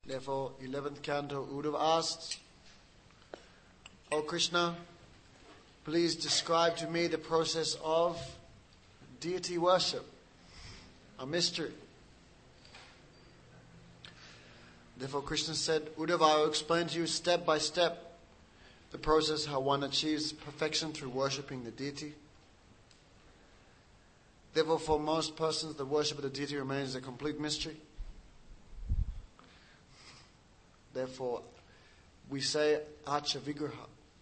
Therefore, 11th canto, Uddhava asked, O Krishna, please describe to me the process of deity worship, a mystery. Therefore, Krishna said, Uddhava, I will explain to you step by step the process how one achieves perfection through worshipping the deity. Therefore, for most persons, the worship of the deity remains a complete mystery. Therefore, we say Acha Vigraha.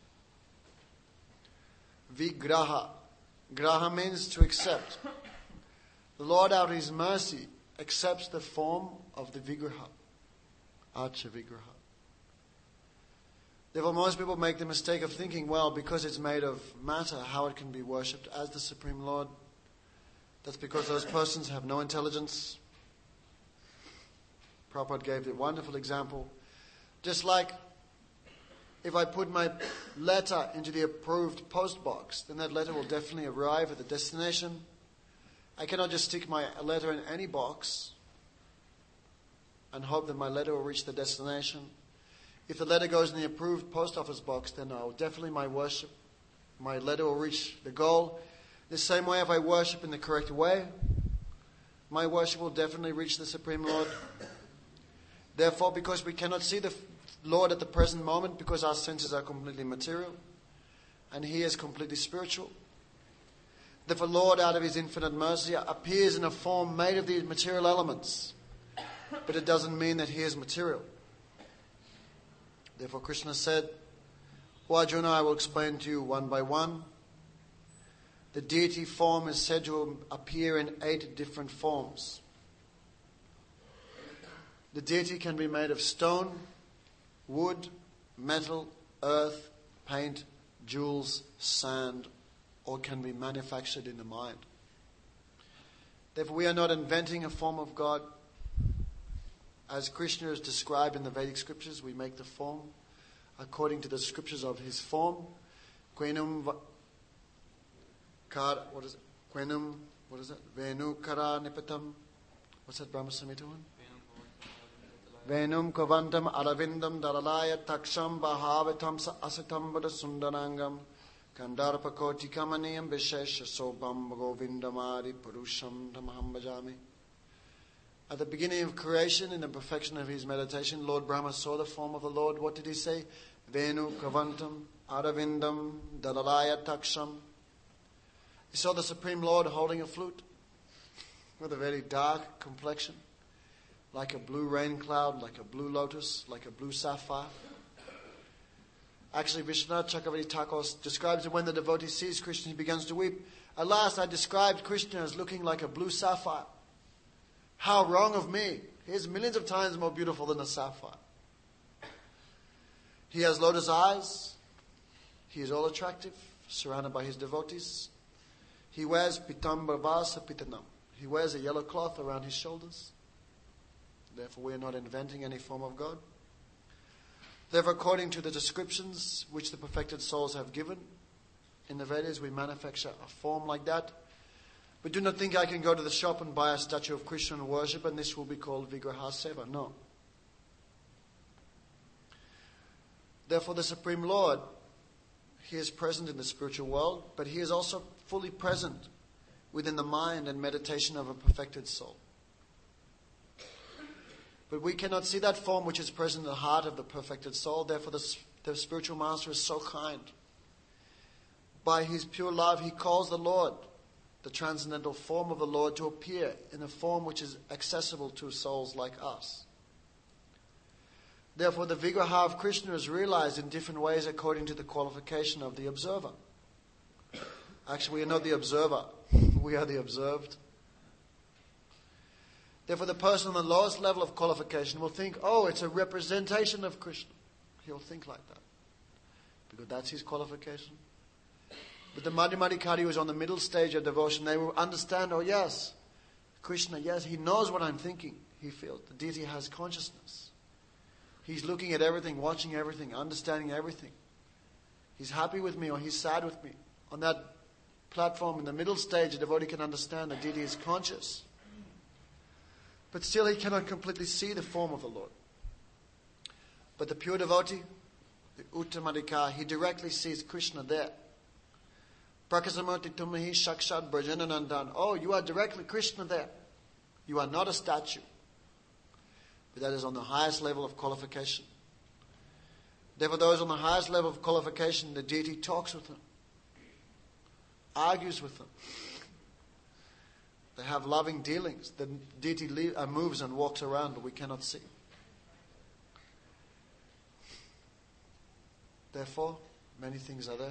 Vigraha. Graha means to accept. The Lord, out of His mercy, accepts the form of the Vigraha. Acha Vigraha. Therefore, most people make the mistake of thinking, well, because it's made of matter, how it can be worshipped as the Supreme Lord. That's because those persons have no intelligence. Prabhupada gave the wonderful example. Just like if I put my letter into the approved post box, then that letter will definitely arrive at the destination. I cannot just stick my letter in any box and hope that my letter will reach the destination. If the letter goes in the approved post office box, then definitely my letter will reach the goal. The same way, if I worship in the correct way, my worship will definitely reach the Supreme Lord. Therefore, because we cannot see the Lord at the present moment, because our senses are completely material, and He is completely spiritual, therefore, Lord, out of His infinite mercy, appears in a form made of the material elements. But it doesn't mean that He is material. Therefore, Krishna said, O Arjuna, I will explain to you one by one. The deity form is said to appear in 8 different forms. The deity can be made of stone, wood, metal, earth, paint, jewels, sand, or can be manufactured in the mind. Therefore, we are not inventing a form of God. As Krishna is described in the Vedic scriptures, we make the form according to the scriptures of His form. Venu kara nipatam. What's that Brahma Samhita one? Venum kavantam aravindam dalalaya taksham bahavatam asatam vada sundarangam kandarpa koti kamaniyam vishesha sobam govindamari purusham tamaham bhajami. At the beginning of creation, in the perfection of his meditation, Lord Brahma saw the form of the Lord. What did he say? Venu kavantam aravindam dalalaya taksham. He saw the Supreme Lord holding a flute with a very dark complexion, like a blue rain cloud, like a blue lotus, like a blue sapphire. Actually, Vishwanath Chakravarti Thakur describes that when the devotee sees Krishna, he begins to weep. At last, I described Krishna as looking like a blue sapphire. How wrong of me. He is millions of times more beautiful than a sapphire. He has lotus eyes. He is all attractive, surrounded by his devotees. He wears pitambar vasa pitanam. He wears a yellow cloth around his shoulders. Therefore, we are not inventing any form of God. Therefore, according to the descriptions which the perfected souls have given in the Vedas, we manufacture a form like that. But do not think I can go to the shop and buy a statue of Krishna and worship, and this will be called Vigraha Seva. No. Therefore, the Supreme Lord, He is present in the spiritual world, but He is also fully present within the mind and meditation of a perfected soul. But we cannot see that form which is present in the heart of the perfected soul. Therefore, the spiritual master is so kind. By his pure love, he calls the Lord, the transcendental form of the Lord, to appear in a form which is accessible to souls like us. Therefore, the Vigraha of Krishna is realized in different ways according to the qualification of the observer. Actually, we are not the observer. We are the observed. Therefore, the person on the lowest level of qualification will think, oh, it's a representation of Krishna. He'll think like that, because that's his qualification. But the Madhyamadikari who is on the middle stage of devotion, they will understand, oh yes, Krishna, yes, he knows what I'm thinking. He feels the deity has consciousness. He's looking at everything, watching everything, understanding everything. He's happy with me or he's sad with me. On that platform in the middle stage, a devotee can understand the deity is conscious. But still he cannot completely see the form of the Lord. But the pure devotee, the Uttamadhikar, he directly sees Krishna there. Prakasamurti Tumhi Shakshat Brajananandan. Oh, you are directly Krishna there. You are not a statue. But that is on the highest level of qualification. Therefore, those on the highest level of qualification, the deity talks with them, argues with them. They have loving dealings. The deity moves and walks around, but we cannot see. Therefore, many things are there.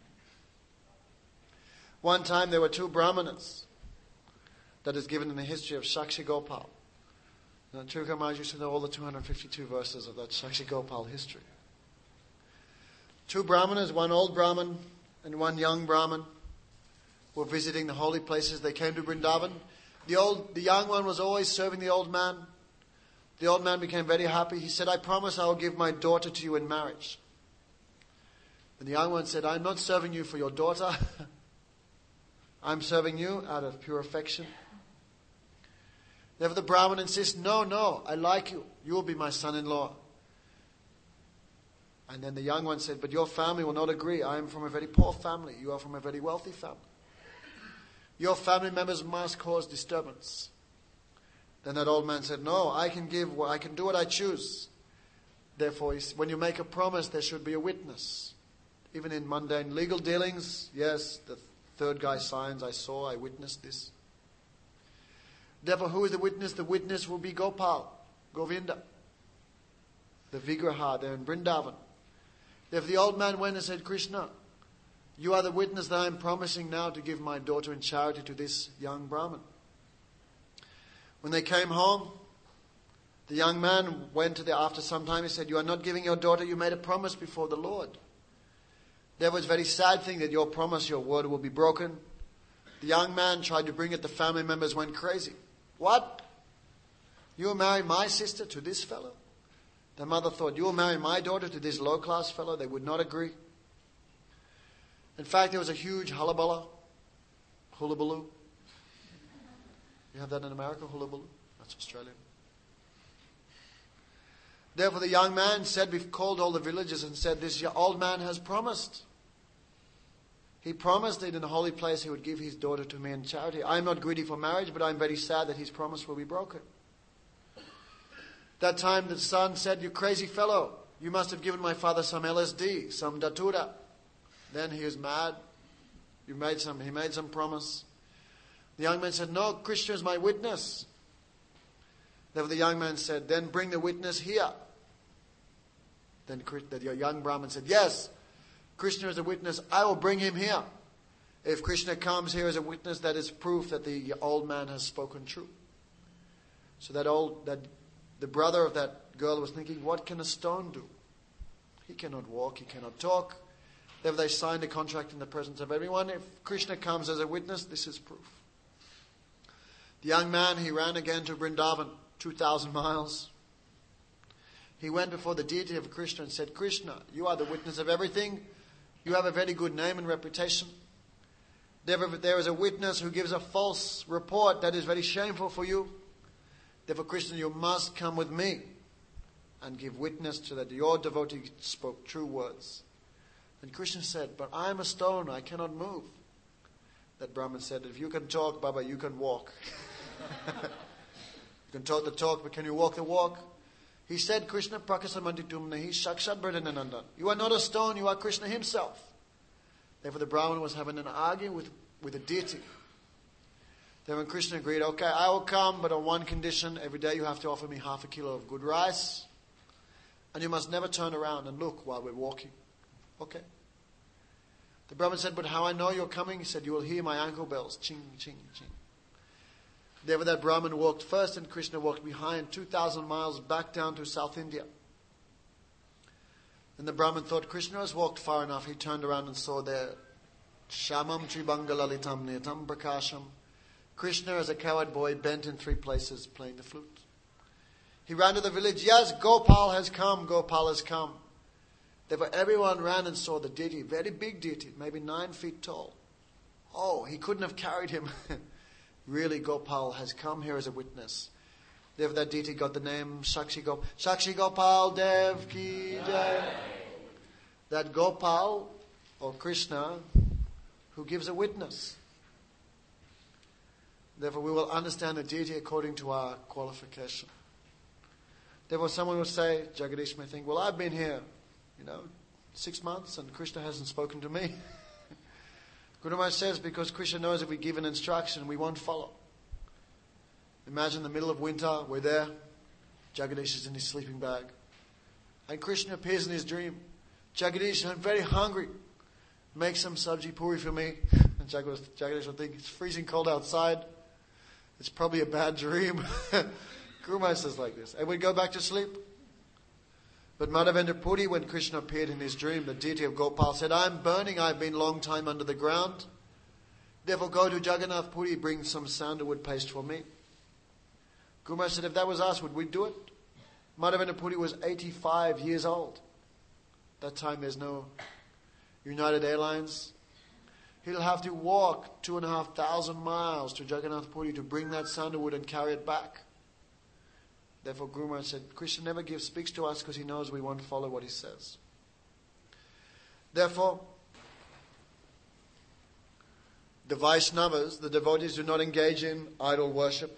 One time there were two brahmanas. That is given in the history of Shakshi Gopal. And Tirukara Maharaj used to know all the 252 verses of that Shakshi Gopal history. Two brahmanas, one old brahman and one young brahman, were visiting the holy places. They came to Vrindavan. The young one was always serving the old man. The old man became very happy. He said, I promise I will give my daughter to you in marriage. And the young one said, I'm not serving you for your daughter. I'm serving you out of pure affection. Therefore the Brahmin insists, no, I like you. You will be my son-in-law. And then the young one said, but your family will not agree. I am from a very poor family. You are from a very wealthy family. Your family members must cause disturbance. Then that old man said, no, I can do what I choose. Therefore, when you make a promise, there should be a witness. Even in mundane legal dealings, yes, the third guy signs, I witnessed this. Therefore, who is the witness? The witness will be Gopal, Govinda, the Vigraha there in Vrindavan. Therefore, the old man went and said, Krishna, you are the witness that I am promising now to give my daughter in charity to this young Brahmin. When they came home, the young man went after some time, he said, you are not giving your daughter, you made a promise before the Lord. There was a very sad thing that your promise, your word will be broken. The young man tried to bring it, the family members went crazy. What? You will marry my sister to this fellow? The mother thought, you will marry my daughter to this low-class fellow? They would not agree. In fact, there was a huge hullabaloo. Hullabaloo. You have that in America, hullabaloo? That's Australian. Therefore the young man said, we've called all the villagers and said, this old man has promised. He promised that in the holy place he would give his daughter to me in charity. I am not greedy for marriage, but I am very sad that his promise will be broken. That time the son said, you crazy fellow, you must have given my father some LSD, some datura. Then he was mad. He made some promise. The young man said, no, Krishna is my witness. Therefore the young man said, then bring the witness here. Then the young Brahmin said, yes, Krishna is a witness, I will bring him here. If Krishna comes here as a witness, that is proof that the old man has spoken true. So the brother of that girl was thinking, what can a stone do? He cannot walk, he cannot talk. Therefore they signed a contract in the presence of everyone. If Krishna comes as a witness, this is proof. The young man, he ran again to Vrindavan, 2,000 miles. He went before the deity of Krishna and said, Krishna, you are the witness of everything. You have a very good name and reputation. There is a witness who gives a false report that is very shameful for you. Therefore, Krishna, you must come with me and give witness to that your devotee spoke true words. And Krishna said, but I am a stone, I cannot move. That Brahmin said, if you can talk, Baba, you can walk. You can talk the talk, but can you walk the walk? He said, Krishna prakasamanti tumnehi shakshat brajananandan. You are not a stone, you are Krishna himself. Therefore the Brahmin was having an argument with a deity. Then when Krishna agreed, okay, I will come, but on one condition, every day you have to offer me half a kilo of good rice. And you must never turn around and look while we're walking. Okay. The Brahmin said, but how I know you're coming? He said, you will hear my ankle bells. Ching, ching, ching. Therefore that Brahmin walked first and Krishna walked behind 2,000 miles back down to South India. And the Brahmin thought Krishna has walked far enough. He turned around and saw there, Shamam Tribangalalitam Netam Prakasham. Krishna as a cowherd boy bent in 3 places playing the flute. He ran to the village. Yes, Gopal has come. Gopal has come. Therefore everyone ran and saw the deity, very big deity, maybe 9 feet tall. Oh, he couldn't have carried him. Really, Gopal has come here as a witness. Therefore that deity got the name Sakshi Gopal Dev Ki Jai. That Gopal, or Krishna, who gives a witness. Therefore we will understand the deity according to our qualification. Therefore someone will say, Jagadish may think, well, I've been here, 6 months and Krishna hasn't spoken to me. Guru Maharaj says, because Krishna knows if we give an instruction, we won't follow. Imagine the middle of winter, we're there, Jagadish is in his sleeping bag, and Krishna appears in his dream. Jagadish, I'm very hungry. Make some sabji puri for me. And Jagadish will think, it's freezing cold outside. It's probably a bad dream. Guru Maharaj says like this. And we'd go back to sleep. But Madhavendra Puri, when Krishna appeared in his dream, the deity of Gopal said, I'm burning, I've been long time under the ground. Therefore go to Jagannath Puri, bring some sandalwood paste for me. Guru Maharaj said, if that was us, would we do it? Madhavendra Puri was 85 years old. That time there's no United Airlines. He'll have to walk 2,500 miles to Jagannath Puri to bring that sandalwood and carry it back. Therefore Guru Maharaj said, Krishna never speaks to us because he knows we won't follow what he says. Therefore, the Vaishnavas, the devotees, do not engage in idol worship.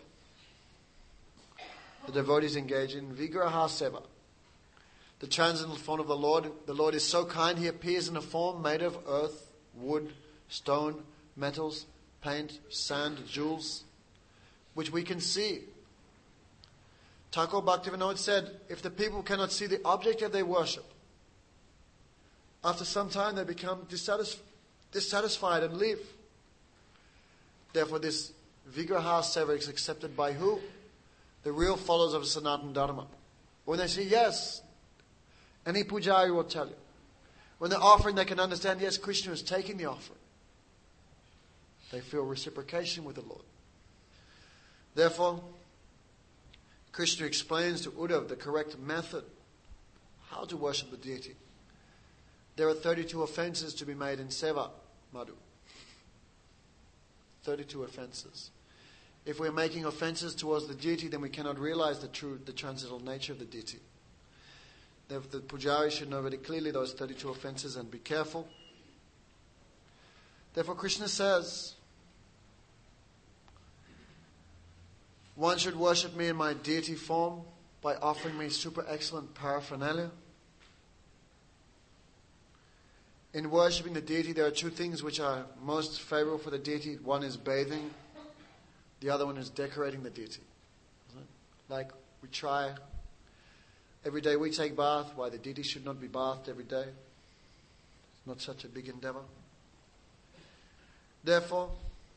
The devotees engage in Vigraha Seva. The transcendental form of the Lord. The Lord is so kind, he appears in a form made of earth, wood, stone, metals, paint, sand, jewels, which we can see. Thakur Bhaktivinoda said, if the people cannot see the object of their worship, after some time they become dissatisfied and leave. Therefore this Vigraha Seva is accepted by who? The real followers of Sanatana Dharma. When they say yes, any pujari will tell you. When they're offering, they can understand, yes, Krishna is taking the offering. They feel reciprocation with the Lord. Therefore, Krishna explains to Uddhava the correct method how to worship the deity. There are 32 offenses to be made in Seva, Madhu. 32 offenses. If we're making offenses towards the deity, then we cannot realize the transcendental nature of the deity. Therefore, the pujari should know very clearly those 32 offenses and be careful. Therefore, Krishna says, one should worship me in my deity form by offering me super excellent paraphernalia. In worshipping the deity, there are two things which are most favorable for the deity. One is bathing. The other one is decorating the deity. Like we try, every day we take bath. Why the deity should not be bathed every day? It's not such a big endeavor. Therefore,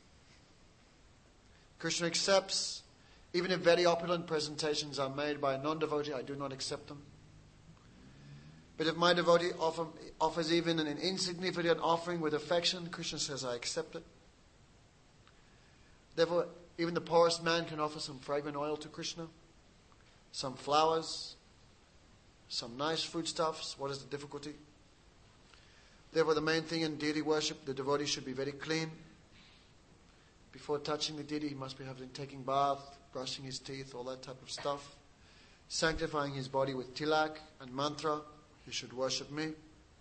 Krishna accepts, even if very opulent presentations are made by a non-devotee, I do not accept them. But if my devotee offers even an insignificant offering with affection, Krishna says, I accept it. Therefore, even the poorest man can offer some fragrant oil to Krishna, some flowers, some nice foodstuffs. What is the difficulty? Therefore, the main thing in deity worship, the devotee should be very clean. Before touching the deity, he must be taking bath, brushing his teeth, all that type of stuff. Sanctifying his body with tilak and mantra. He should worship me.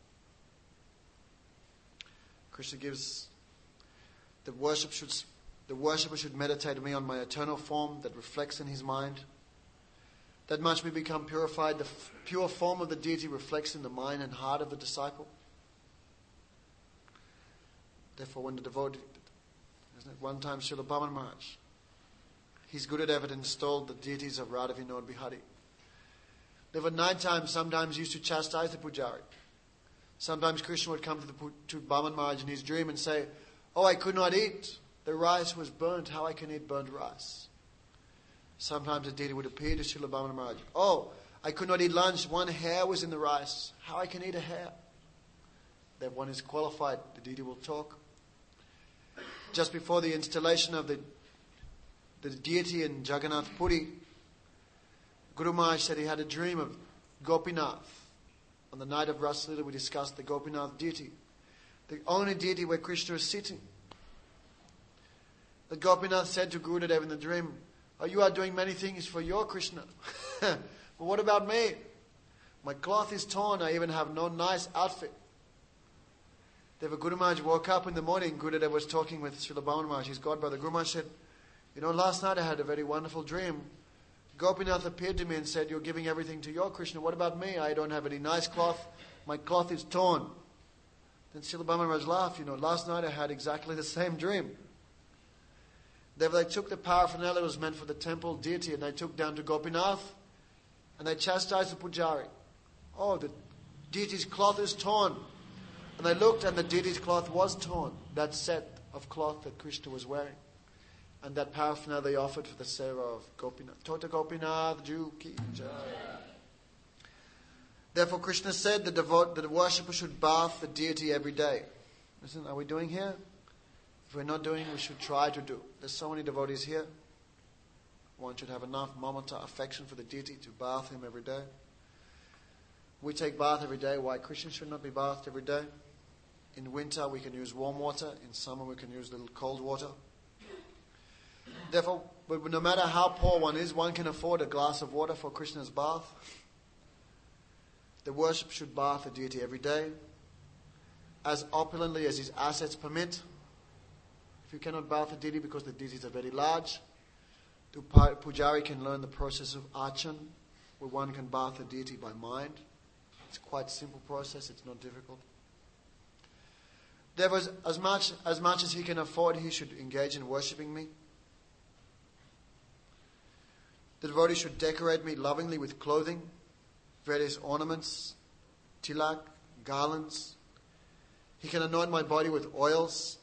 Krishna gives the worshipper should meditate me on my eternal form that reflects in his mind. That much we become purified. The pure form of the deity reflects in the mind and heart of the disciple. Therefore, when the devotee, isn't it? One time Srila Bhaman Maharaj, his Gurudev had installed the deities of Radha Vinod Bihari. Therefore, night time sometimes used to chastise the pujari. Sometimes Krishna would come to Bhaman Maharaj in his dream and say, oh, I could not eat. The rice was burnt. How I can eat burnt rice? Sometimes the deity would appear to Srila Bhaman Maharaj. Oh, I could not eat lunch. One hair was in the rice. How I can eat a hair? That one is qualified. The deity will talk. Just before the installation of the deity in Jagannath Puri, Guru Maharaj said he had a dream of Gopinath. On the night of Rasa Leela, we discussed the Gopinath deity. The only deity where Krishna is sitting. The Gopinath said to Gurudev in the dream, Oh, you are doing many things for your Krishna. But what about me? My cloth is torn. I even have no nice outfit. Deva Guru Maharaj woke up in the morning. Gurudev was talking with Srila Bhaman Maharaj, his godbrother. Guru Maharaj said, last night I had a very wonderful dream. Gopinath appeared to me and said, you're giving everything to your Krishna. What about me? I don't have any nice cloth. My cloth is torn. Then Srila Bhaman Maharaj laughed. Last night I had exactly the same dream. They took the paraphernalia that was meant for the temple deity and they took down to Gopinath and they chastised the pujari. Oh, the deity's cloth is torn. And they looked and the deity's cloth was torn. That set of cloth that Krishna was wearing. And that paraphernalia they offered for the seva of Gopinath. Tota Gopinath Ju Ki Jai. Therefore Krishna said that the worshipper should bath the deity every day. Listen, are we doing here? If we're not doing, we should try to do. There's so many devotees here. One should have enough mamata, affection for the deity to bath him every day. We take bath every day. Why Krishna should not be bathed every day? In winter we can use warm water. In summer we can use a little cold water. Therefore, but no matter how poor one is, one can afford a glass of water for Krishna's bath. The worship should bath the deity every day, as opulently as his assets permit. If you cannot bath the deity because the deities are very large, the pujari can learn the process of archan, where one can bath the deity by mind. It's quite a simple process, it's not difficult. There was as much as he can afford, he should engage in worshipping me. The devotee should decorate me lovingly with clothing, various ornaments, tilak, garlands. He can anoint my body with oils.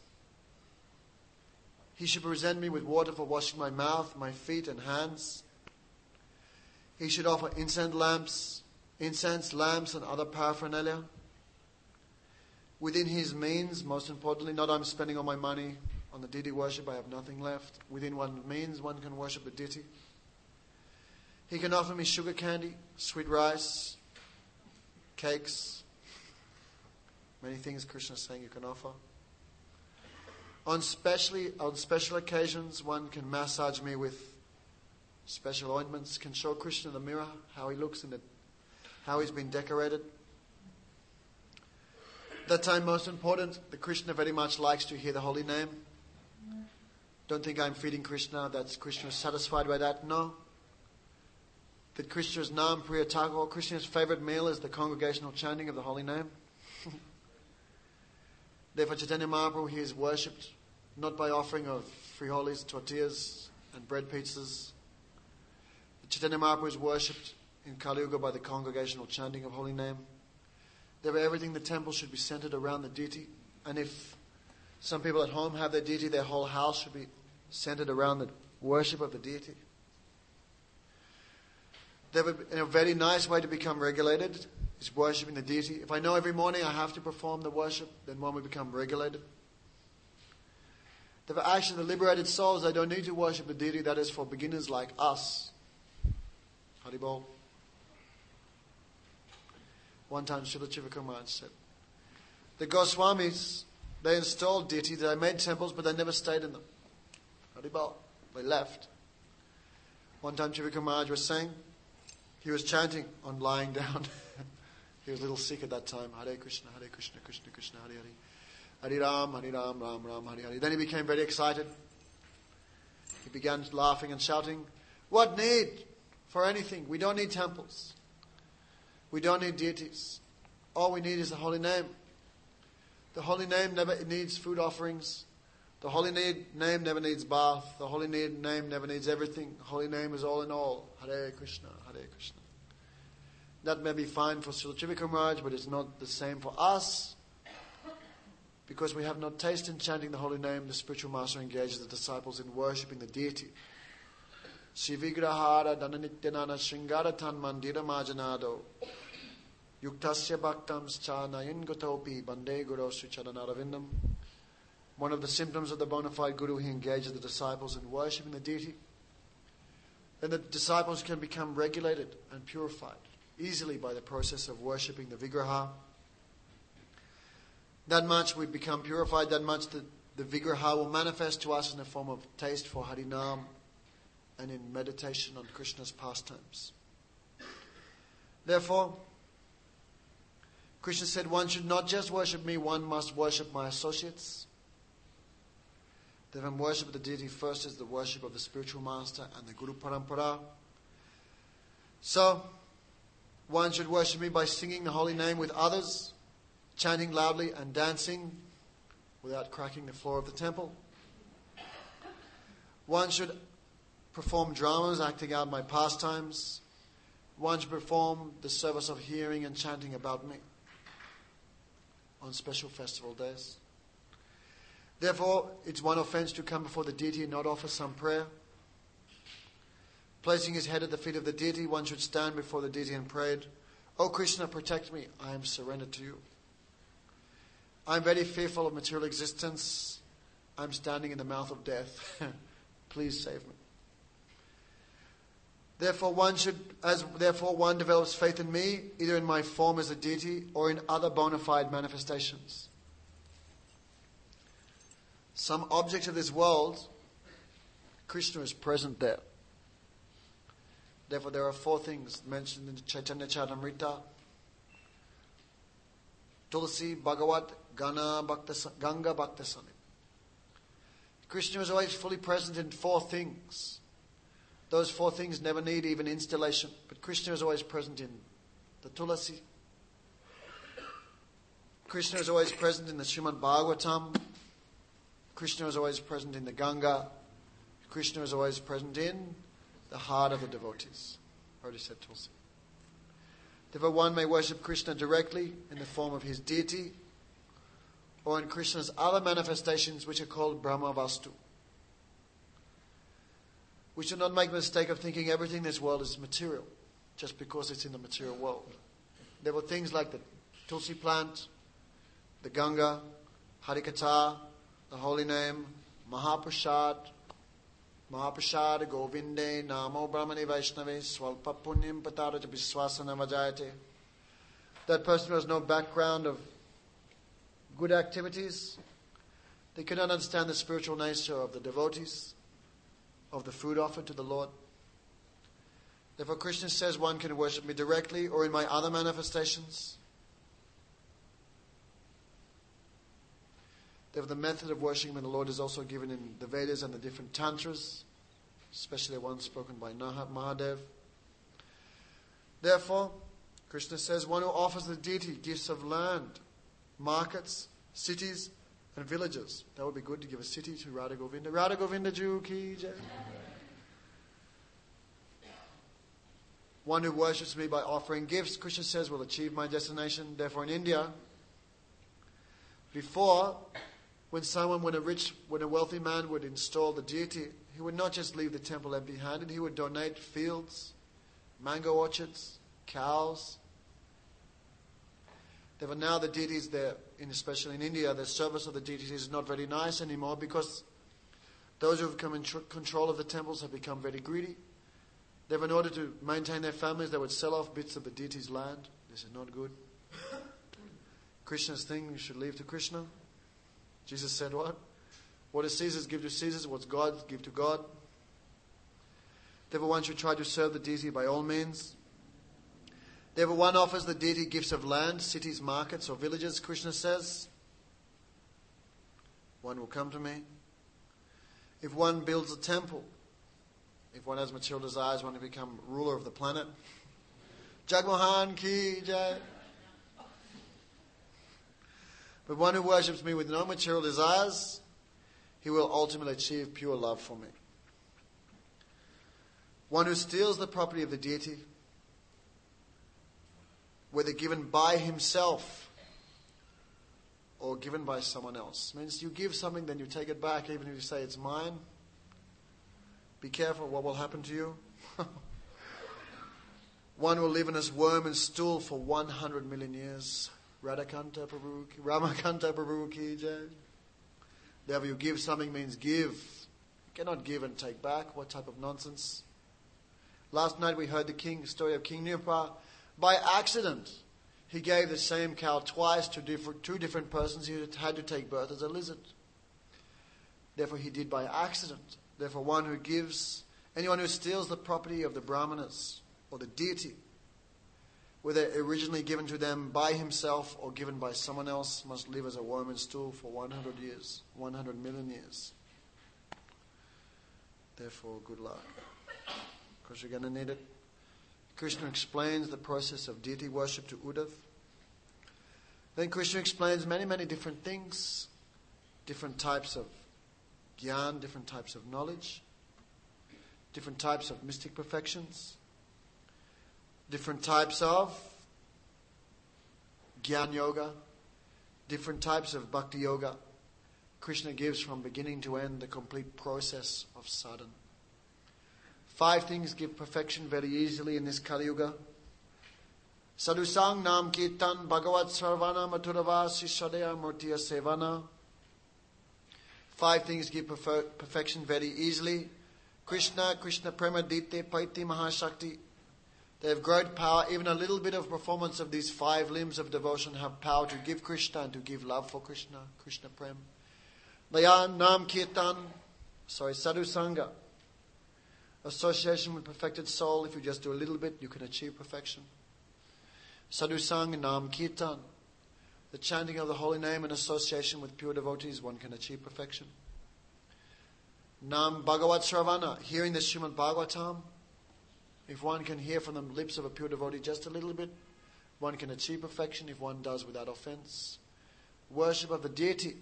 He should present me with water for washing my mouth, my feet and hands. He should offer incense, lamps and other paraphernalia. Within his means, most importantly, not I'm spending all my money on the deity worship, I have nothing left. Within one's means, one can worship the deity. He can offer me sugar candy, sweet rice, cakes, many things Krishna is saying you can offer. On special occasions, one can massage me with special ointments, can show Krishna in the mirror how he looks and how he's been decorated. That time, most important, the Krishna very much likes to hear the holy name. Don't think I'm feeding Krishna, that Krishna is satisfied by that. No. That Krishna's Nam Priya Thakur, Krishna's favorite meal is the congregational chanting of the holy name. Therefore Chaitanya Mahaprabhu, he is worshipped not by offering of frijoles, tortillas and bread pizzas. Chaitanya Mahaprabhu is worshipped in Kali Yuga by the congregational chanting of holy name. Therefore everything in the temple should be centered around the deity. And if some people at home have their deity, their whole house should be centered around the worship of the deity. In a very nice way to become regulated is worshipping the deity. If I know every morning I have to perform the worship, then one will become regulated. Actually, the liberated souls, they don't need to worship the deity. That is for beginners like us. Haribol. One time Srila Chivakar Maharaj said, the Goswamis, they installed deities, they made temples, but they never stayed in them. Haribol. They left. One time Chivakar Maharaj was saying, he was chanting on lying down. He was a little sick at that time. Hare Krishna, Krishna Krishna, Hare Hare. Hare Ram, Ram Ram, Hare Hare. Then he became very excited. He began laughing and shouting, what need for anything? We don't need temples. We don't need deities. All we need is the holy name. The holy name never needs food offerings. The holy name never needs bath. The holy name never needs everything. The holy name is all in all. Hare Krishna, Hare Krishna. That may be fine for Srila Chivakar Maharaj, but it's not the same for us. Because we have not taste in chanting the holy name, the spiritual master engages the disciples in worshipping the deity. Shivigrahara Dhananityanana Shringara Tan Mandira Majanado Yuktasya Bhaktams Chanayan Gotopi Bande Guru Sri Charanaravinam. One of the symptoms of the bona fide Guru, he engages the disciples in worshipping the deity. Then the disciples can become regulated and purified easily by the process of worshipping the Vigraha. That much we become purified, that much the Vigraha will manifest to us in the form of taste for Harinam, and in meditation on Krishna's pastimes. Therefore, Krishna said, one should not just worship me, one must worship my associates. The worship of the deity first is the worship of the spiritual master and the Guru Parampara. So, one should worship me by singing the holy name with others, chanting loudly and dancing without cracking the floor of the temple. One should perform dramas acting out my pastimes. One should perform the service of hearing and chanting about me on special festival days. Therefore, it's one offense to come before the deity and not offer some prayer. Placing his head at the feet of the deity, one should stand before the deity and pray, "O Krishna, protect me. I am surrendered to you. I am very fearful of material existence. I am standing in the mouth of death. Please save me." Therefore one develops faith in me, either in my form as a deity or in other bona fide manifestations. Some object of this world, Krishna is present there. Therefore, there are 4 things mentioned in Chaitanya Charitamrita: Tulsi, Bhagavat, Ganga, Bhakta Samit. Krishna is always fully present in 4 things. Those 4 things never need even installation, but Krishna is always present in the Tulasi. Krishna is always present in the Srimad Bhagavatam. Krishna is always present in the Ganga. Krishna is always present in the heart of the devotees. I already said Tulsi. Therefore, one may worship Krishna directly in the form of his deity or in Krishna's other manifestations, which are called Brahma Vastu. We should not make the mistake of thinking everything in this world is material just because it's in the material world. There were things like the Tulsi plant, the Ganga, Harikatha, the holy name, Mahaprasad, Govinde, Namo Brahmane Vaishnave, Swalpa Punyam Pataraja Viswasana Vajayate. That person who has no background of good activities, they cannot understand the spiritual nature of the devotees, of the food offered to the Lord. Therefore, Krishna says one can worship me directly or in my other manifestations. Therefore, the method of worshiping the Lord is also given in the Vedas and the different tantras, especially the one spoken by Mahadev. Therefore, Krishna says one who offers the deity gifts of land, markets, cities, and villages. That would be good to give a city to Radha Govinda. Radha Govinda Ju Ki Jai. One who worships me by offering gifts, Krishna says, will achieve my destination. Therefore, in India, before, when a wealthy man would install the deity, he would not just leave the temple empty-handed. He would donate fields, mango orchards, cows. Therefore, now the deities there, especially in India, the service of the deities is not very nice anymore because those who have come in control of the temples have become very greedy. Therefore, in order to maintain their families, they would sell off bits of the deity's land. This is not good. Krishna's thing you should leave to Krishna. Jesus said what? What is Caesar's, give to Caesar. What's God's, give to God. Therefore, one should try to serve the deity by all means. Therefore, one offers the deity gifts of land, cities, markets, or villages, Krishna says. One will come to me. If one builds a temple, if one has material desires, one will become ruler of the planet. Jagmohan Ki Jai. But one who worships me with no material desires, he will ultimately achieve pure love for me. One who steals the property of the deity, whether given by himself or given by someone else. Means you give something, then you take it back, even if you say it's mine. Be careful what will happen to you. One will live in his worm and stool for 100 million years. Ramakanta Prabhu Ki Jai. Therefore, you give something means give. You cannot give and take back. What type of nonsense? Last night we heard the story of King Nirpa. By accident, he gave the same cow twice to two different persons who had to take birth as a lizard. Therefore, he did by accident. Therefore, one who gives Anyone who steals the property of the Brahmanas or the deity, whether originally given to them by himself or given by someone else, must live as a worm and stool for 100 years, 100 million years. Therefore, good luck, because you're going to need it. Krishna explains the process of deity worship to Uddhav. Then Krishna explains many, many different things, different types of gyan, different types of knowledge, different types of mystic perfections, different types of Gyan Yoga, different types of Bhakti Yoga. Krishna gives from beginning to end the complete process of sadhana. 5 things give perfection very easily in this Kali Yuga. Sadhusang Nam Kirtan Bhagavat Sarvana Maturavasi Shadaya Murtiya Sevana. 5 things give perfection very easily. Krishna, Krishna Prema Dite Paiti Mahashakti. They have great power. Even a little bit of performance of these 5 limbs of devotion have power to give Krishna and to give love for Krishna, Krishna Prem. Laya Nam Kirtan, Sadhu Sangha. Association with perfected soul. If you just do a little bit, you can achieve perfection. Sadhu Sangha Nam Kirtan. The chanting of the holy name in association with pure devotees, one can achieve perfection. Nam Bhagavat Sravana, hearing the Srimad Bhagavatam. If one can hear from the lips of a pure devotee just a little bit, one can achieve perfection if one does without offense. Worship of the deity.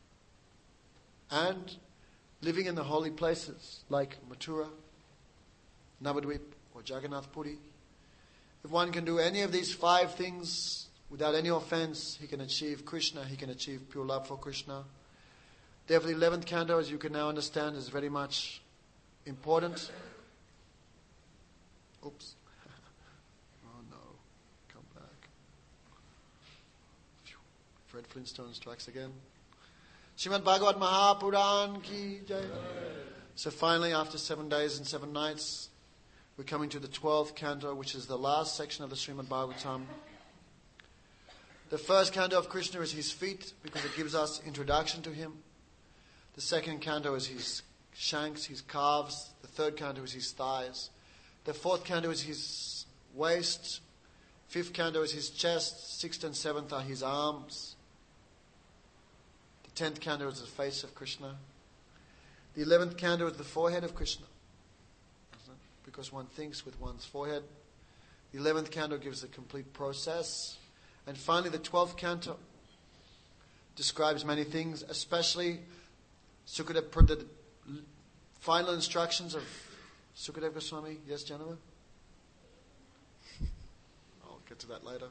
And living in the holy places like Mathura, Navadvip, or Jagannath Puri. If one can do any of these 5 things without any offense, he can achieve Krishna, he can achieve pure love for Krishna. Therefore, the 11th canto, as you can now understand, is very much important. Oops. Oh no. Come back. Phew. Fred Flintstone strikes again. Srimad Bhagavat Mahapuran ki jai. So finally, after 7 days and 7 nights, we're coming to the 12th canto, which is the last section of the Srimad Bhagavatam. The first canto of Krishna is his feet, because it gives us introduction to him. The second canto is his shanks, his calves. The third canto is his thighs. The 4th canto is his waist. 5th canto is his chest. 6th and 7th are his arms. The 10th canto is the face of Krishna. The 11th canto is the forehead of Krishna, because one thinks with one's forehead. The 11th canto gives the complete process. And finally, the 12th canto describes many things, especially the final instructions of Sukadeva Goswami. Yes, Janava? I'll get to that later.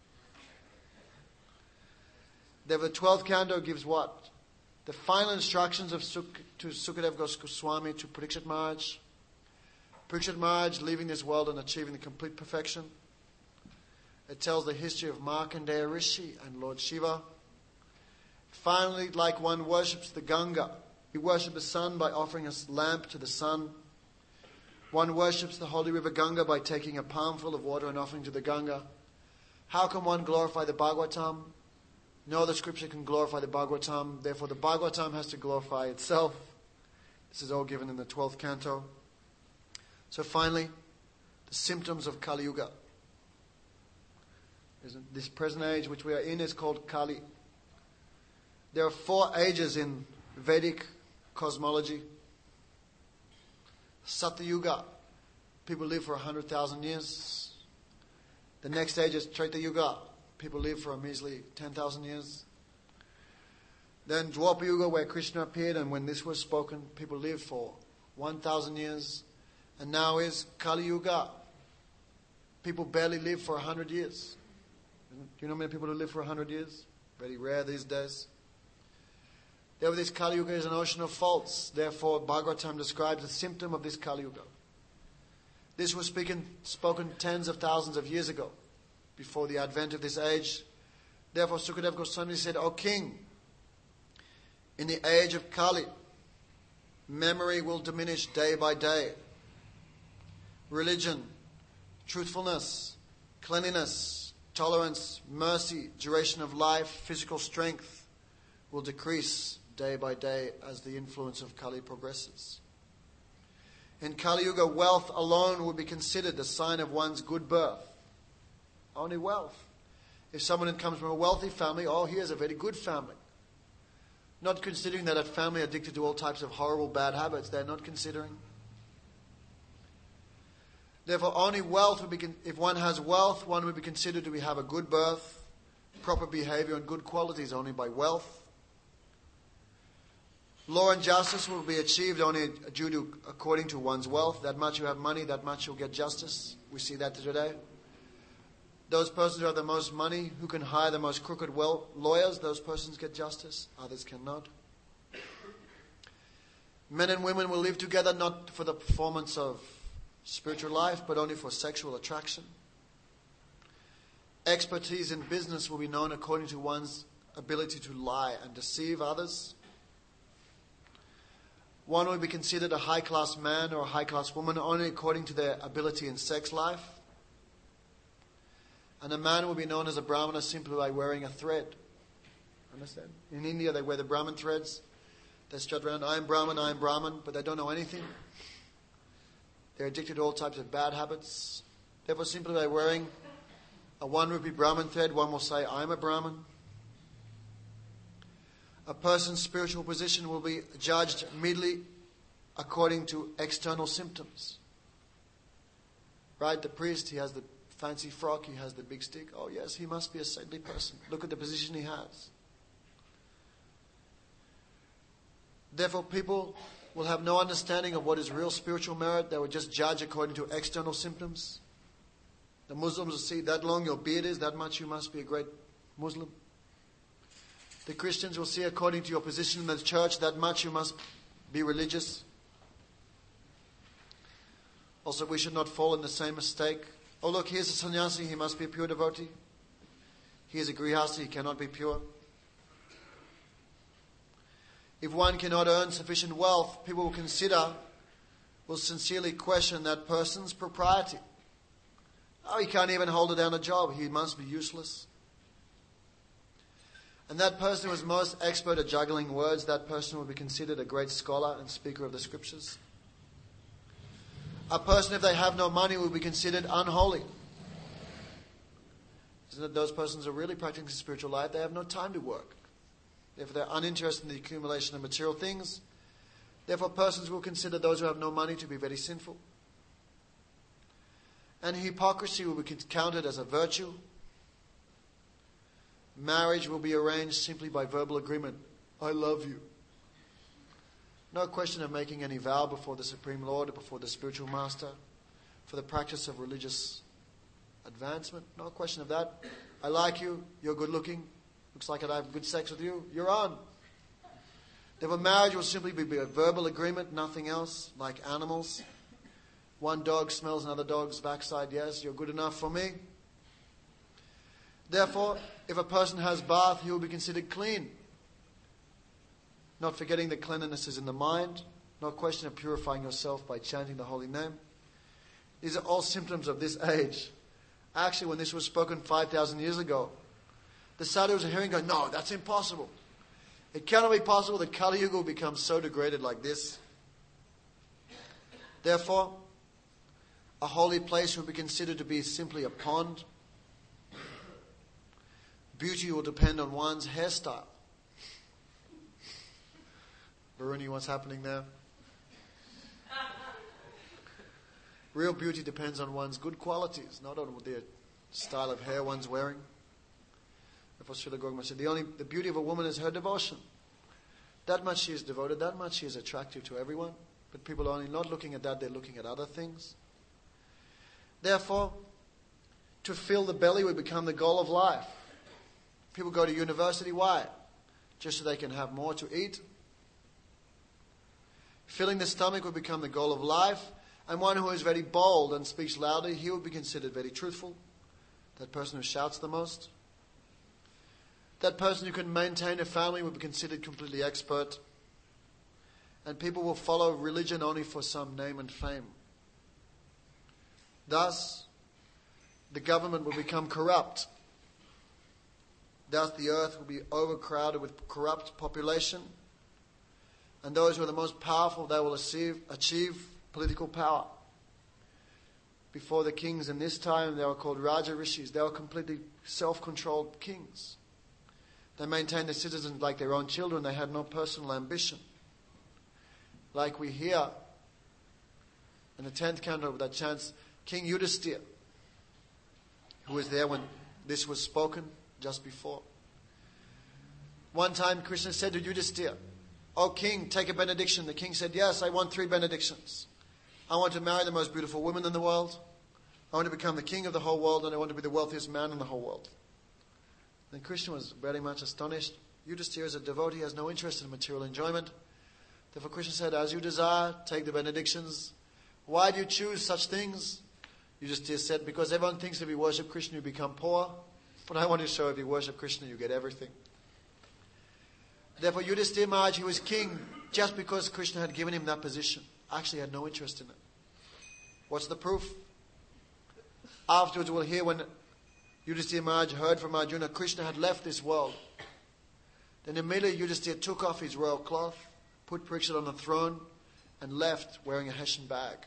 The 12th canto gives what? The final instructions to Sukadeva Goswami to Parikshit Maharaj. Parikshit Maharaj leaving this world and achieving the complete perfection. It tells the history of Markandeya Rishi and Lord Shiva. Finally, like one worships the Ganga, we worship the sun by offering a lamp to the sun. One worships the holy river Ganga by taking a palmful of water and offering to the Ganga. How can one glorify the Bhagavatam? No other scripture can glorify the Bhagavatam. Therefore, the Bhagavatam has to glorify itself. This is all given in the 12th canto. So finally, the symptoms of Kali Yuga. This present age which we are in is called Kali. There are 4 ages in Vedic cosmology. Satya Yuga, people live for 100,000 years. The next age is Treta Yuga, people live for a measly 10,000 years. Then Dwapara Yuga, where Krishna appeared, and when this was spoken, people lived for 1,000 years. And now is Kali Yuga. People barely live for 100 years. Do you know many people who live for 100 years? Very rare these days. Therefore, this Kali Yuga is an ocean of faults. Therefore, Bhagavatam describes the symptom of this Kali Yuga. This was spoken tens of thousands of years ago, before the advent of this age. Therefore, Sukadeva Goswami said, O king, in the age of Kali, memory will diminish day by day. Religion, truthfulness, cleanliness, tolerance, mercy, duration of life, physical strength will decrease day by day as the influence of Kali progresses. In Kali Yuga, wealth alone would be considered the sign of one's good birth. Only wealth. If someone comes from a wealthy family, oh, he has a very good family. Not considering that family addicted to all types of horrible bad habits, they're not considering. Therefore, only wealth would be, if one has wealth, one would be considered to have a good birth, proper behavior and good qualities only by wealth. Law and justice will be achieved only due to according to one's wealth. That much you have money, that much you'll get justice. We see that today. Those persons who have the most money, who can hire the most crooked lawyers, those persons get justice. Others cannot. Men and women will live together not for the performance of spiritual life, but only for sexual attraction. Expertise in business will be known according to one's ability to lie and deceive others. One will be considered a high-class man or a high-class woman only according to their ability in sex life. And a man will be known as a Brahmana simply by wearing a thread. Understand? In India they wear the Brahmin threads. They strut around, I am Brahman, but they don't know anything. They're addicted to all types of bad habits. Therefore, simply by wearing a 1 rupee Brahmin thread, one will say, I am a Brahmin. A person's spiritual position will be judged immediately according to external symptoms. Right? The priest, he has the fancy frock, he has the big stick. Oh yes, he must be a saintly person. Look at the position he has. Therefore, people will have no understanding of what is real spiritual merit. They will just judge according to external symptoms. The Muslims will see that long your beard is, that much you must be a great Muslim. The Christians will see according to your position in the church, that much you must be religious. Also, we should not fall in the same mistake. Oh look, here's a sannyasi, he must be a pure devotee. Here's a grihasti, he cannot be pure. If one cannot earn sufficient wealth, people will sincerely question that person's propriety. Oh, he can't even hold down a job, he must be useless. And that person who is most expert at juggling words, that person will be considered a great scholar and speaker of the scriptures. A person, if they have no money, will be considered unholy. Isn't it those persons who are really practicing spiritual life, they have no time to work. Therefore, they're uninterested in the accumulation of material things. Therefore, persons will consider those who have no money to be very sinful. And hypocrisy will be counted as a virtue. Marriage will be arranged simply by verbal agreement. I love you. No question of making any vow before the Supreme Lord or before the spiritual master for the practice of religious advancement. No question of that. I like you. You're good looking. Looks like I have good sex with you. You're on. Therefore, marriage will simply be a verbal agreement, nothing else, like animals. One dog smells another dog's backside. Yes, you're good enough for me. Therefore, if a person has bath, he will be considered clean. Not forgetting that cleanliness is in the mind. No question of purifying yourself by chanting the holy name. These are all symptoms of this age. Actually, when this was spoken 5,000 years ago, the sadhus are hearing going, no, that's impossible. It cannot be possible that Kali Yuga will become so degraded like this. Therefore, a holy place will be considered to be simply a pond. Beauty will depend on one's hairstyle. Varuni, what's happening there? Real beauty depends on one's good qualities, not on the style of hair one's wearing. Therefore, Srila Gogma said, the beauty of a woman is her devotion. That much she is devoted, that much she is attractive to everyone. But people are only not looking at that, they're looking at other things. Therefore, to fill the belly will become the goal of life. People go to university, why? Just so they can have more to eat. Filling the stomach will become the goal of life. And one who is very bold and speaks loudly, he will be considered very truthful. That person who shouts the most. That person who can maintain a family will be considered completely expert. And people will follow religion only for some name and fame. Thus, the government will become corrupt. Thus, the earth will be overcrowded with corrupt population. And those who are the most powerful, they will achieve political power. Before the kings in this time, they were called Raja Rishis. They were completely self-controlled kings. They maintained their citizens like their own children. They had no personal ambition. Like we hear in the 10th canto that chants, King Yudhisthira, who was there when this was spoken just before. One time Krishna said to Yudhisthira, "O king, take a benediction." The king said, "Yes, I want 3 benedictions. I want to marry the most beautiful woman in the world. I want to become the king of the whole world, and I want to be the wealthiest man in the whole world." Then Krishna was very much astonished. Yudhisthira is a devotee, has no interest in material enjoyment. Therefore Krishna said, "As you desire, take the benedictions. Why do you choose such things?" Yudhisthira said, "Because everyone thinks if you worship Krishna, you become poor. But I want to show if you worship Krishna, you get everything." Therefore Yudhisthira Maharaj, he was king just because Krishna had given him that position. Actually had no interest in it. What's the proof? Afterwards we'll hear when Yudhisthira Maharaj heard from Arjuna, Krishna had left this world. Then immediately Yudhisthira took off his royal cloth, put Parikshit on the throne, and left wearing a Hessian bag.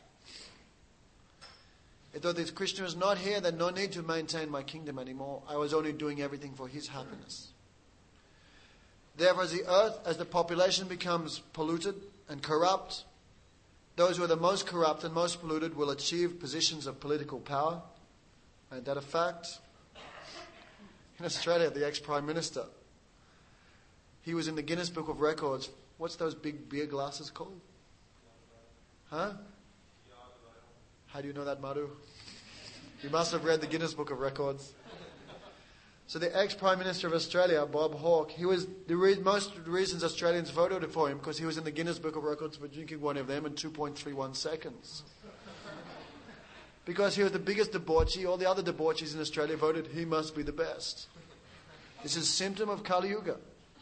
Though this Krishna is not here, then no need to maintain my kingdom anymore. I was only doing everything for his happiness. Therefore, as the earth, as the population becomes polluted and corrupt, those who are the most corrupt and most polluted will achieve positions of political power. Ain't that a fact? In Australia, the ex-Prime Minister, he was in the Guinness Book of Records. What's those big beer glasses called? Huh? How do you know that, Madhu? You must have read the Guinness Book of Records. So the ex-Prime Minister of Australia, Bob Hawke, he was most of the reasons Australians voted for him because he was in the Guinness Book of Records for drinking one of them in 2.31 seconds. Because he was the biggest debauchee, all the other debauchees in Australia voted he must be the best. This is a symptom of Kali Yuga.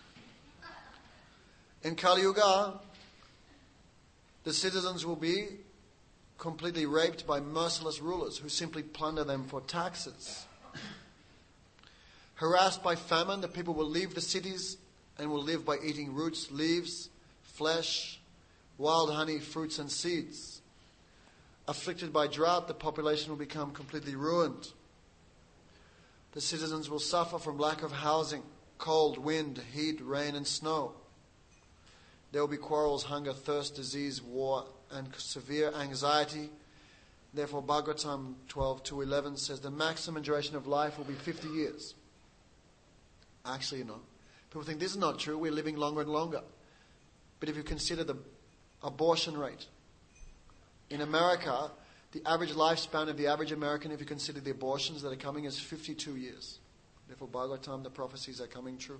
In Kali Yuga, the citizens will be completely raped by merciless rulers who simply plunder them for taxes. Harassed by famine, the people will leave the cities and will live by eating roots, leaves, flesh, wild honey, fruits and seeds. Afflicted by drought, the population will become completely ruined. The citizens will suffer from lack of housing, cold, wind, heat, rain and snow. There will be quarrels, hunger, thirst, disease, war and severe anxiety. Therefore Bhagavatam 12:2-11 says the maximum duration of life will be 50 years. Actually, people think this is not true. We're living longer and longer. But if you consider the abortion rate, in America, the average lifespan of the average American, if you consider the abortions that are coming, is 52 years. Therefore, Bhagavatam, the prophecies are coming true.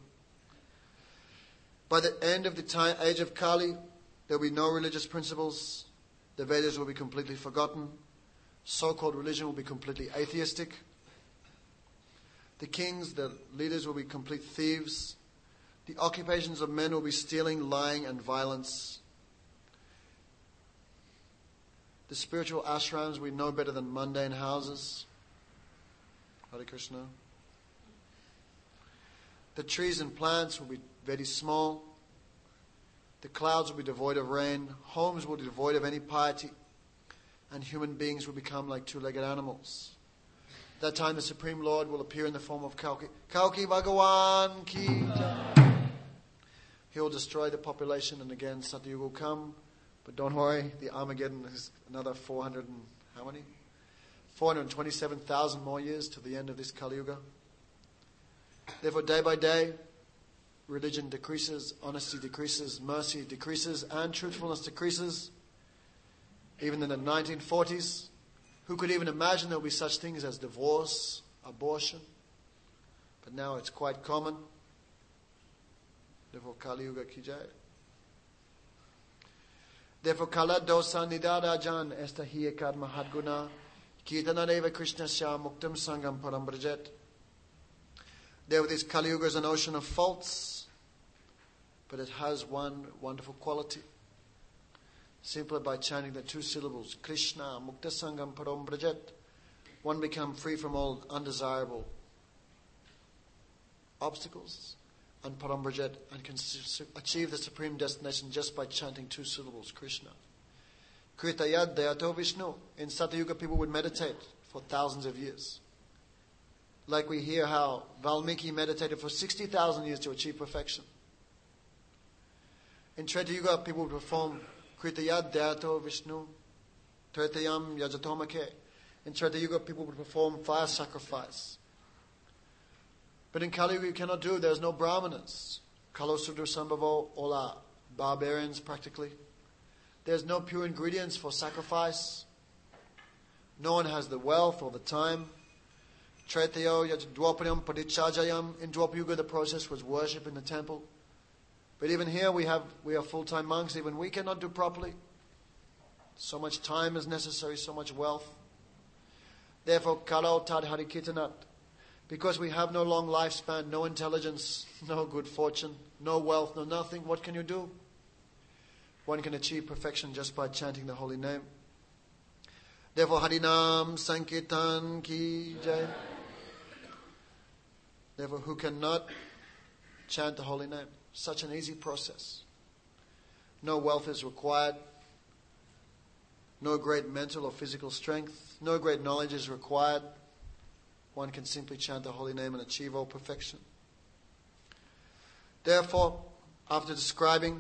By the end of the age of Kali, there will be no religious principles. The Vedas will be completely forgotten. So-called religion will be completely atheistic. The kings, the leaders will be complete thieves. The occupations of men will be stealing, lying and violence. The spiritual ashrams we know better than mundane houses. Hare Krishna. The trees and plants will be very small. The clouds will be devoid of rain. Homes will be devoid of any piety. And human beings will become like two-legged animals. That time the Supreme Lord will appear in the form of Kalki. Kalki Bhagawan Ki Jai. He will destroy the population and again Satyuga will come. But don't worry, the Armageddon is another 427,000 more years to the end of this Kali Yuga. Therefore, day by day, religion decreases, honesty decreases, mercy decreases, and truthfulness decreases. Even in the 1940s, who could even imagine there would be such things as divorce, abortion? But now it's quite common. Therefore, Kali Yuga Ki Jai. Therefore, Kala dosa nidada jan esta hiya karma hadguna kirtana deva Krishna sya muktam sangam parambrajet. Therefore, this Kali Yuga is an ocean of faults, but it has one wonderful quality. Simply by chanting the 2 syllables, Krishna mukta sangam parambrajet, one become free from all undesirable obstacles, and parambrajet, and can achieve the supreme destination just by chanting 2 syllables, Krishna. Kritayad Dayato Vishnu. In Satyuga, people would meditate for thousands of years. Like we hear how Valmiki meditated for 60,000 years to achieve perfection. In Treta Yuga, people would perform Kritayad Dayato Vishnu, Tretayam Yajatomake. In Treta Yuga, people would perform fire sacrifice. But in Kali Yuga, you cannot do. There's no brahmanas. Kalo Sudra Sambhavo, all are barbarians practically. There's no pure ingredients for sacrifice. No one has the wealth or the time. Tretayo Dwaparyam Padichajayam. In Dwapara Yuga, the process was worship in the temple. But even here we are full-time monks. Even we cannot do properly. So much time is necessary, so much wealth. Therefore, Kalo Tad Harikitanat. Because we have no long lifespan, no intelligence, no good fortune, no wealth, no nothing, what can you do? One can achieve perfection just by chanting the holy name. Therefore, Harinam Sankirtan Ki Jai. Therefore, who cannot chant the holy name? Such an easy process. No wealth is required. No great mental or physical strength. No great knowledge is required. One can simply chant the holy name and achieve all perfection. Therefore, after describing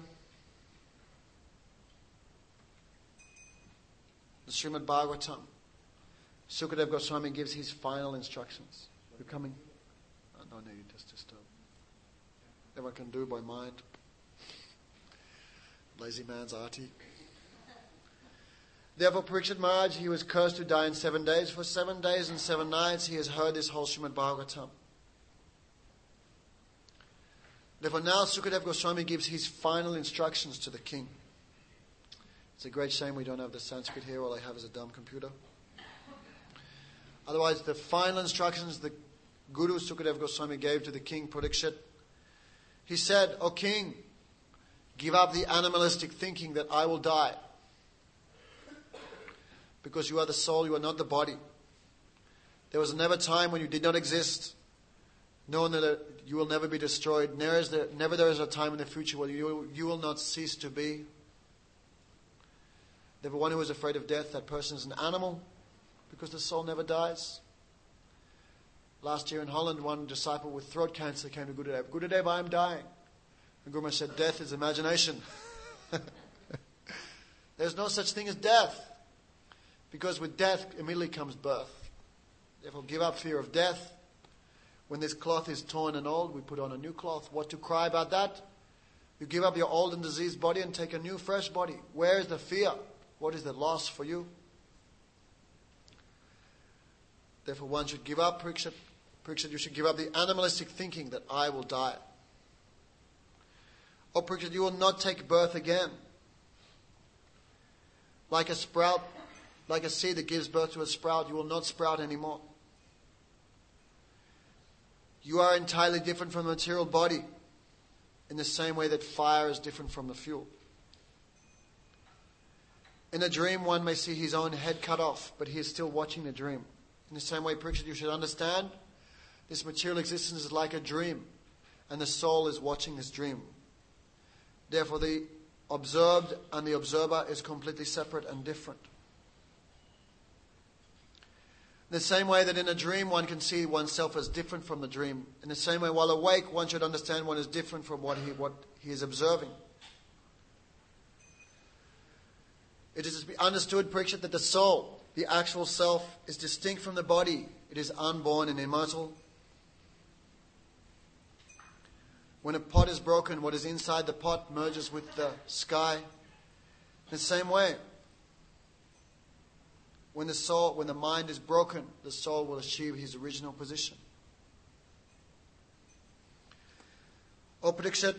the Srimad Bhagavatam, Sukadeva Goswami gives his final instructions. You're coming? No, you just disturb. Everyone can do by mind. Lazy man's arti. Therefore, Parikshit Maharaj, he was cursed to die in 7 days. For 7 days and 7 nights, he has heard this whole Srimad Bhagavatam. Therefore, now Sukadeva Goswami gives his final instructions to the king. It's a great shame we don't have the Sanskrit here. All I have is a dumb computer. Otherwise, the final instructions the Guru Sukadeva Goswami gave to the king Parikshit, he said, "O king, give up the animalistic thinking that I will die. Because you are the soul, you are not the body. There was never a time when you did not exist. Knowing that you will never be destroyed. Never there is a time in the future where you will not cease to be. The one who is afraid of death, that person is an animal, because the soul never dies." Last year in Holland, one disciple with throat cancer came to Gurudev. "Gurudev, I am dying." And Guru Maharaj said, "Death is imagination." There's no such thing as death. Because with death immediately comes birth. Therefore, give up fear of death. When this cloth is torn and old, we put on a new cloth. What to cry about that? You give up your old and diseased body and take a new, fresh body. Where is the fear? What is the loss for you? Therefore, one should give up, Parikshit. Parikshit, you should give up the animalistic thinking that I will die. Oh, Parikshit, you will not take birth again. Like a sprout, like a seed that gives birth to a sprout, you will not sprout anymore. You are entirely different from the material body, in the same way that fire is different from the fuel. In a dream, one may see his own head cut off, but he is still watching the dream. In the same way, Parikshit, you should understand, this material existence is like a dream, and the soul is watching this dream. Therefore, the observed and the observer is completely separate and different. In the same way that in a dream one can see oneself as different from the dream, in the same way while awake one should understand one is different from what he is observing. It is to be understood, Parikshit, that the soul, the actual self, is distinct from the body. It is unborn and immortal. When a pot is broken, what is inside the pot merges with the sky. In the same way, when the mind is broken, the soul will achieve his original position. O Parikshit,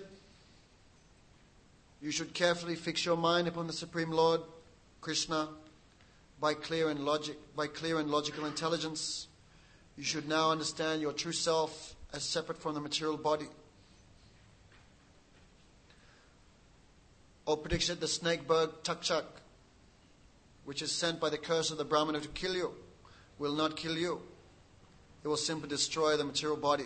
you should carefully fix your mind upon the Supreme Lord, Krishna, by clear and logical intelligence. You should now understand your true self as separate from the material body. O Parikshit, the snake bird Takchak, which is sent by the curse of the Brahmana to kill you, will not kill you. It will simply destroy the material body.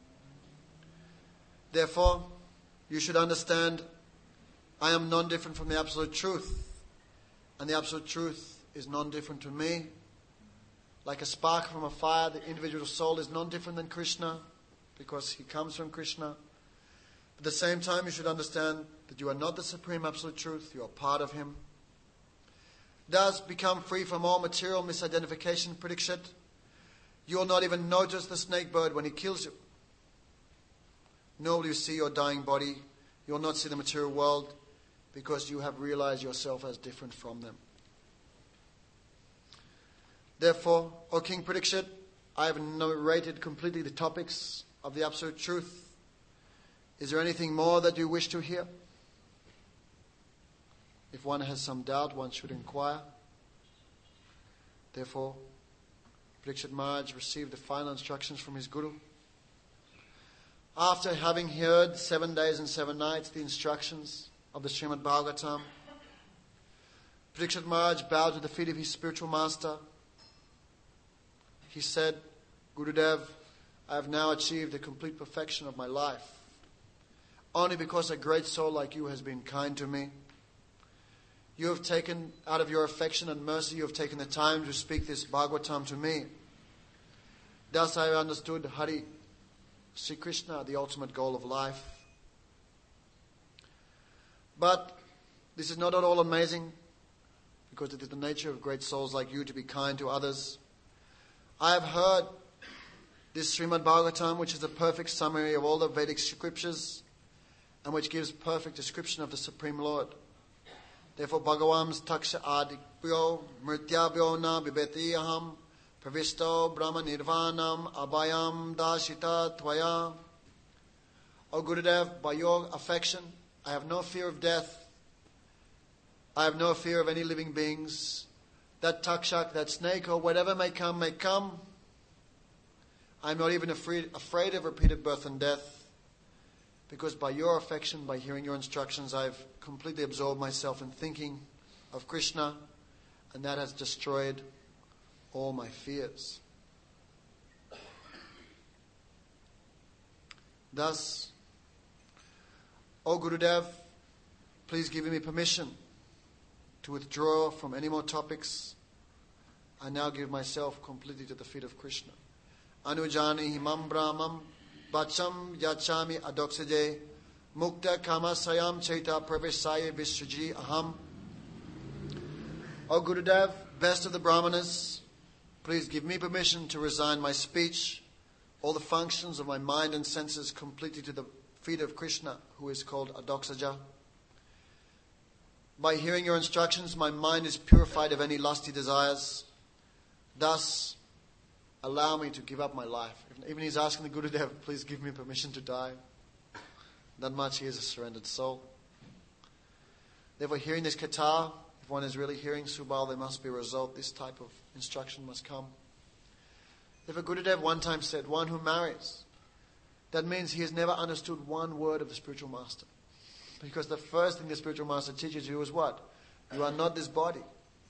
Therefore, you should understand, I am non-different from the absolute truth. And the absolute truth is non-different to me. Like a spark from a fire, the individual soul is non-different than Krishna because he comes from Krishna. At the same time, you should understand that you are not the supreme absolute truth. You are part of him. Thus, become free from all material misidentification, Parikshit. You will not even notice the snake bird when he kills you. Nor will you see your dying body. You will not see the material world because you have realized yourself as different from them. Therefore, O King Parikshit, I have narrated completely the topics of the absolute truth. Is there anything more that you wish to hear? If one has some doubt, one should inquire. Therefore, Parikshit Maharaj received the final instructions from his Guru. After having heard 7 days and 7 nights the instructions of the Srimad Bhagavatam, Parikshit Maharaj bowed to the feet of his spiritual master. He said, Gurudev, I have now achieved the complete perfection of my life. Only because a great soul like you has been kind to me. You have taken, out of your affection and mercy, you have taken the time to speak this Bhagavatam to me. Thus I have understood Hari, Sri Krishna, the ultimate goal of life. But this is not at all amazing, because it is the nature of great souls like you to be kind to others. I have heard this Srimad Bhagavatam, which is a perfect summary of all the Vedic scriptures and which gives perfect description of the Supreme Lord. Therefore, Bhagavam's taksha adipyo mrityabhyo na bibeti aham pravisto brahma nirvanam abhayam dashita tvaya. O Gurudev, by your affection, I have no fear of death. I have no fear of any living beings. That takshak, that snake, or whatever may come, may come. I am not even afraid of repeated birth and death. Because by your affection, by hearing your instructions, I have completely absorbed myself in thinking of Krishna, and that has destroyed all my fears. Thus, O Gurudev, please give me permission to withdraw from any more topics. I now give myself completely to the feet of Krishna. Anujani himam brahmam bacham yachami adoksaje mukta kama sayam chaita pravesaye vishwaji aham. O Gurudev, best of the Brahmanas, please give me permission to resign my speech, all the functions of my mind and senses completely to the feet of Krishna, who is called Adoksaja. By hearing your instructions, my mind is purified of any lusty desires. Thus, allow me to give up my life. Even he's asking the Gurudev, please give me permission to die. That much he is a surrendered soul. Therefore, hearing this katha, if one is really hearing Subal, there must be a result. This type of instruction must come. Therefore, Gurudev one time said, one who marries, that means he has never understood one word of the spiritual master. Because the first thing the spiritual master teaches you is what? You are not this body.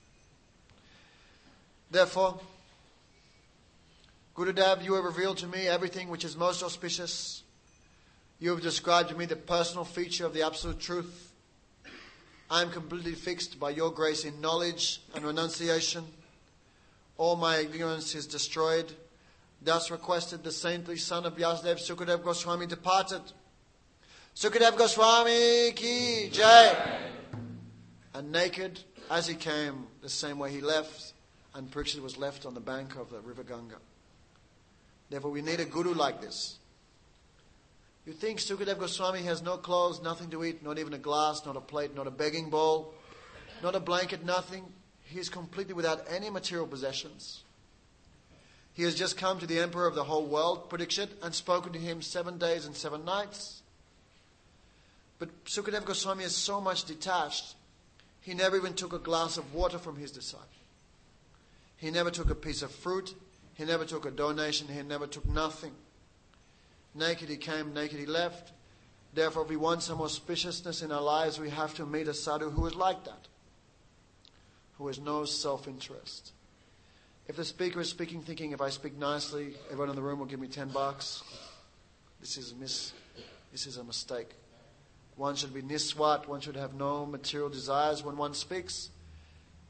Therefore, Gurudev, you have revealed to me everything which is most auspicious. You have described to me the personal feature of the absolute truth. I am completely fixed by your grace in knowledge and renunciation. All my ignorance is destroyed. Thus requested the saintly son of Vyasadeva, Sukadev Goswami, departed. Sukadev Goswami ki jai. And naked as he came, the same way he left, and Parikshit was left on the bank of the river Ganga. Therefore, we need a guru like this. You think Sukadev Goswami has no clothes, nothing to eat, not even a glass, not a plate, not a begging bowl, not a blanket, nothing. He is completely without any material possessions. He has just come to the emperor of the whole world, Parikshit, and spoken to him 7 days and 7 nights. But Sukadev Goswami is so much detached, he never even took a glass of water from his disciple. He never took a piece of fruit. He never took a donation. He never took nothing. Naked he came, naked he left. Therefore, if we want some auspiciousness in our lives, we have to meet a sadhu who is like that, who has no self-interest. If the speaker is speaking thinking, if I speak nicely, everyone in the room will give me $10, this is a mistake. One should be niswat, one should have no material desires when one speaks.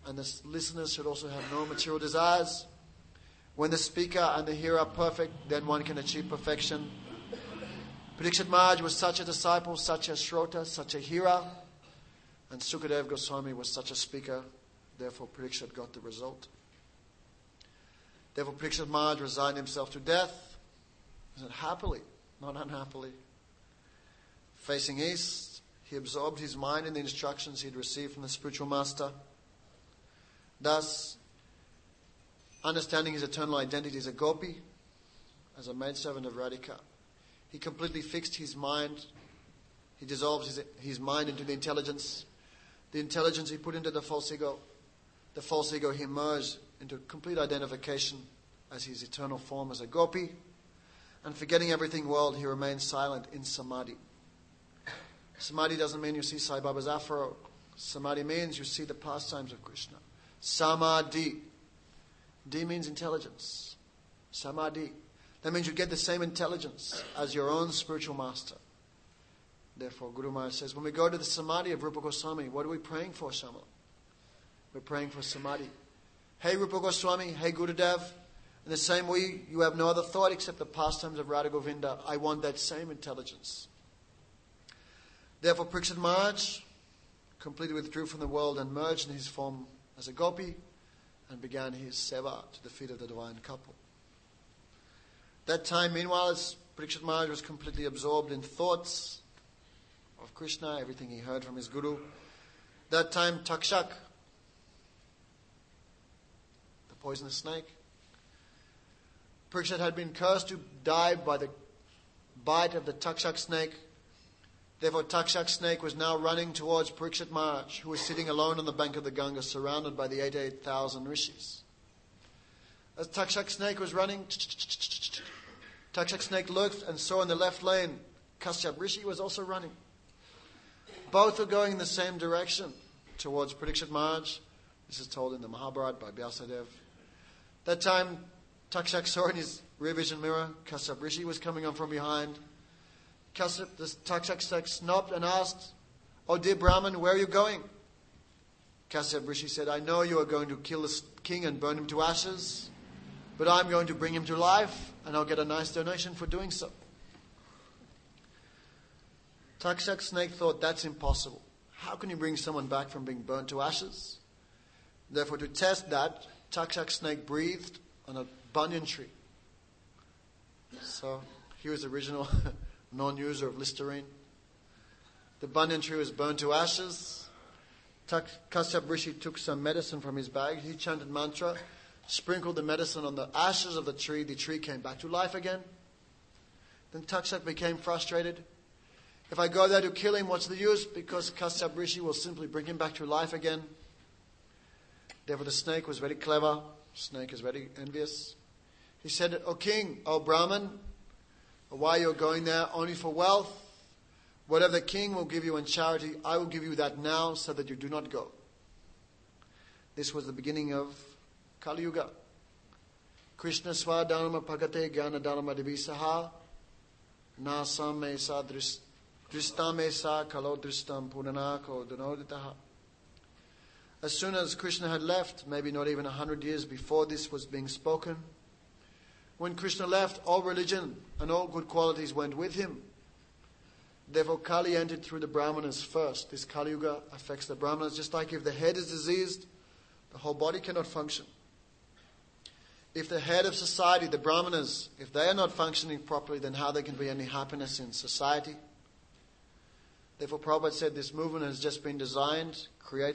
and the listeners should also have no material desires. When the speaker and the hearer are perfect, then one can achieve perfection. Parikshit Maharaj was such a disciple, such a Shrota, such a hearer, and Sukadev Goswami was such a speaker. Therefore, Parikshit got the result. Therefore, Parikshit Maharaj resigned himself to death. He said, happily, not unhappily. Facing east, he absorbed his mind in the instructions he had received from the spiritual master. Thus, understanding his eternal identity as a gopi, as a maidservant of Radhika, he completely fixed his mind. He dissolved his mind into the intelligence. The intelligence he put into the false ego. The false ego he merged into complete identification as his eternal form as a gopi. And forgetting everything world, he remained silent in samadhi. Samadhi doesn't mean you see Sai Baba's afro. Samadhi means you see the pastimes of Krishna. Samadhi. D means intelligence. Samadhi. That means you get the same intelligence as your own spiritual master. Therefore, Guru Maharaj says, when we go to the Samadhi of Rupa Goswami, what are we praying for, Shamala? We're praying for Samadhi. Hey Rupa Goswami, hey Gurudev, in the same way you have no other thought except the pastimes of Radha Govinda. I want that same intelligence. Therefore, Parikshit Maharaj completely withdrew from the world and merged in his form as a gopi and began his seva to the feet of the divine couple. That time, meanwhile, as Parikshit Maharaj was completely absorbed in thoughts of Krishna, everything he heard from his guru. That time, Takshak, the poisonous snake, Parikshit had been cursed to die by the bite of the Takshak snake. Therefore, Takshak snake was now running towards Parikshit Maharaj, who was sitting alone on the bank of the Ganga, surrounded by the 88,000 rishis. As Takshak snake was running, Takshak snake looked and saw in the left lane Kashyap Rishi was also running. Both were going in the same direction towards Parikshit Maharaj. This is told in the Mahabharata by Vyasadeva. That time, Takshak saw in his rear vision mirror Kashyap Rishi was coming on from behind. The Takshak snake snapped and asked, "Oh dear Brahman, where are you going?" Kashyap Rishi said, "I know you are going to kill the king and burn him to ashes, but I'm going to bring him to life, and I'll get a nice donation for doing so." Takshak snake thought, that's impossible. How can you bring someone back from being burnt to ashes? Therefore, to test that, Takshak snake breathed on a banyan tree. So, he was the original non-user of Listerine. The banyan tree was burnt to ashes. Kashyap Rishi took some medicine from his bag. He chanted mantra, sprinkled the medicine on the ashes of the tree came back to life again. Then Takshak became frustrated. If I go there to kill him, what's the use? Because Kashyap Rishi will simply bring him back to life again. Therefore the snake was very clever. Snake is very envious. He said, "O king, O Brahman, why you're going there only for wealth? Whatever the king will give you in charity, I will give you that now so that you do not go." This was the beginning of Kali Yuga. Krishna swadharma pagate jnana dharma divisaha nasam me sa dristam me sa kalo dristam punanako dhanoditaha. As soon as Krishna had left, maybe not even 100 years before this was being spoken, when Krishna left, all religion and all good qualities went with him. Therefore, Kali entered through the Brahmanas first. This Kali Yuga affects the Brahmanas, just like if the head is diseased, the whole body cannot function. If the head of society, the Brahmanas, if they are not functioning properly, then how there can be any happiness in society? Therefore, Prabhupada said this movement has just been designed,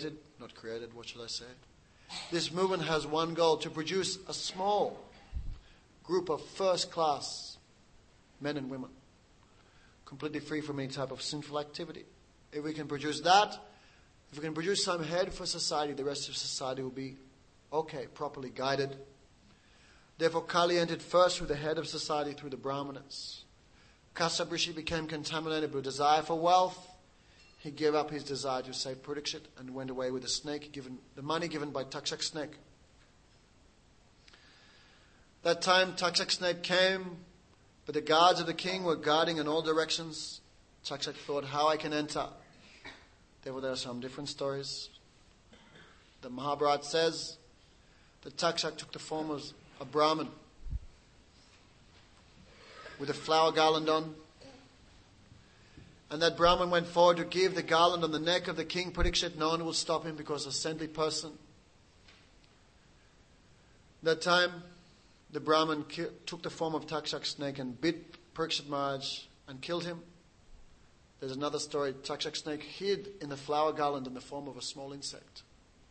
This movement has one goal, to produce a small group of first-class men and women, completely free from any type of sinful activity. If we can produce that, if we can produce some head for society, the rest of society will be okay, properly guided. Therefore, Kali entered first through the head of society, through the Brahmanas. Kashyap Rishi became contaminated with desire for wealth. He gave up his desire to save Parikshit and went away with the money given by Takshak snake. That time, Takshak snake came, but the guards of the king were guarding in all directions. Takshak thought, how I can enter? Therefore, there are some different stories. The Mahabharata says that Takshak took the form of a Brahmin with a flower garland on. And that Brahmin went forward to give the garland on the neck of the king Parikshit. No one will stop him because a saintly person. That time, the Brahmin took the form of Takshak snake and bit Parikshit Maharaj and killed him. There's another story. Takshak snake hid in the flower garland in the form of a small insect.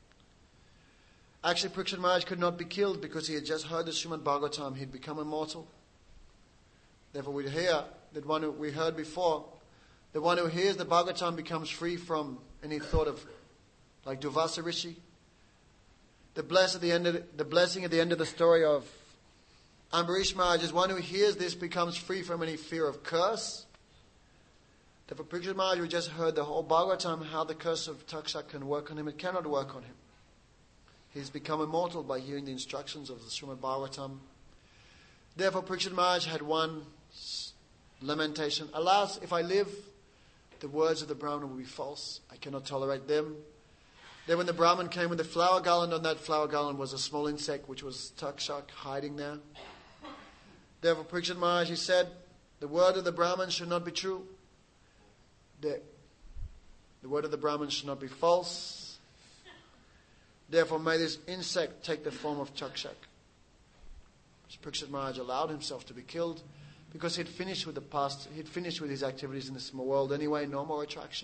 Actually, Parikshit Maharaj could not be killed because he had just heard the Srimad Bhagavatam. He'd become immortal. Therefore, we hear that one who we heard before, the one who hears the Bhagavatam becomes free from any thought of, like Durvasa Rishi. The blessing at the end of the story of Ambarish Maharaj is one who hears this becomes free from any fear of curse. Therefore, Parikshit Maharaj, we just heard the whole Bhagavatam, how the curse of Takshak can work on him. It cannot work on him. He's become immortal by hearing the instructions of the Srimad Bhagavatam. Therefore, Parikshit Maharaj had one lamentation. Alas, if I live, the words of the Brahman will be false. I cannot tolerate them. Then when the Brahman came with the flower garland, on that flower garland was a small insect, which was Takshak, hiding there. Therefore, Parikshit Maharaj, he said, the word of the Brahman should not be true. The word of the Brahman should not be false. Therefore, may this insect take the form of Takshak. Parikshit Maharaj allowed himself to be killed because he'd finished with his activities in the small world anyway, no more attraction.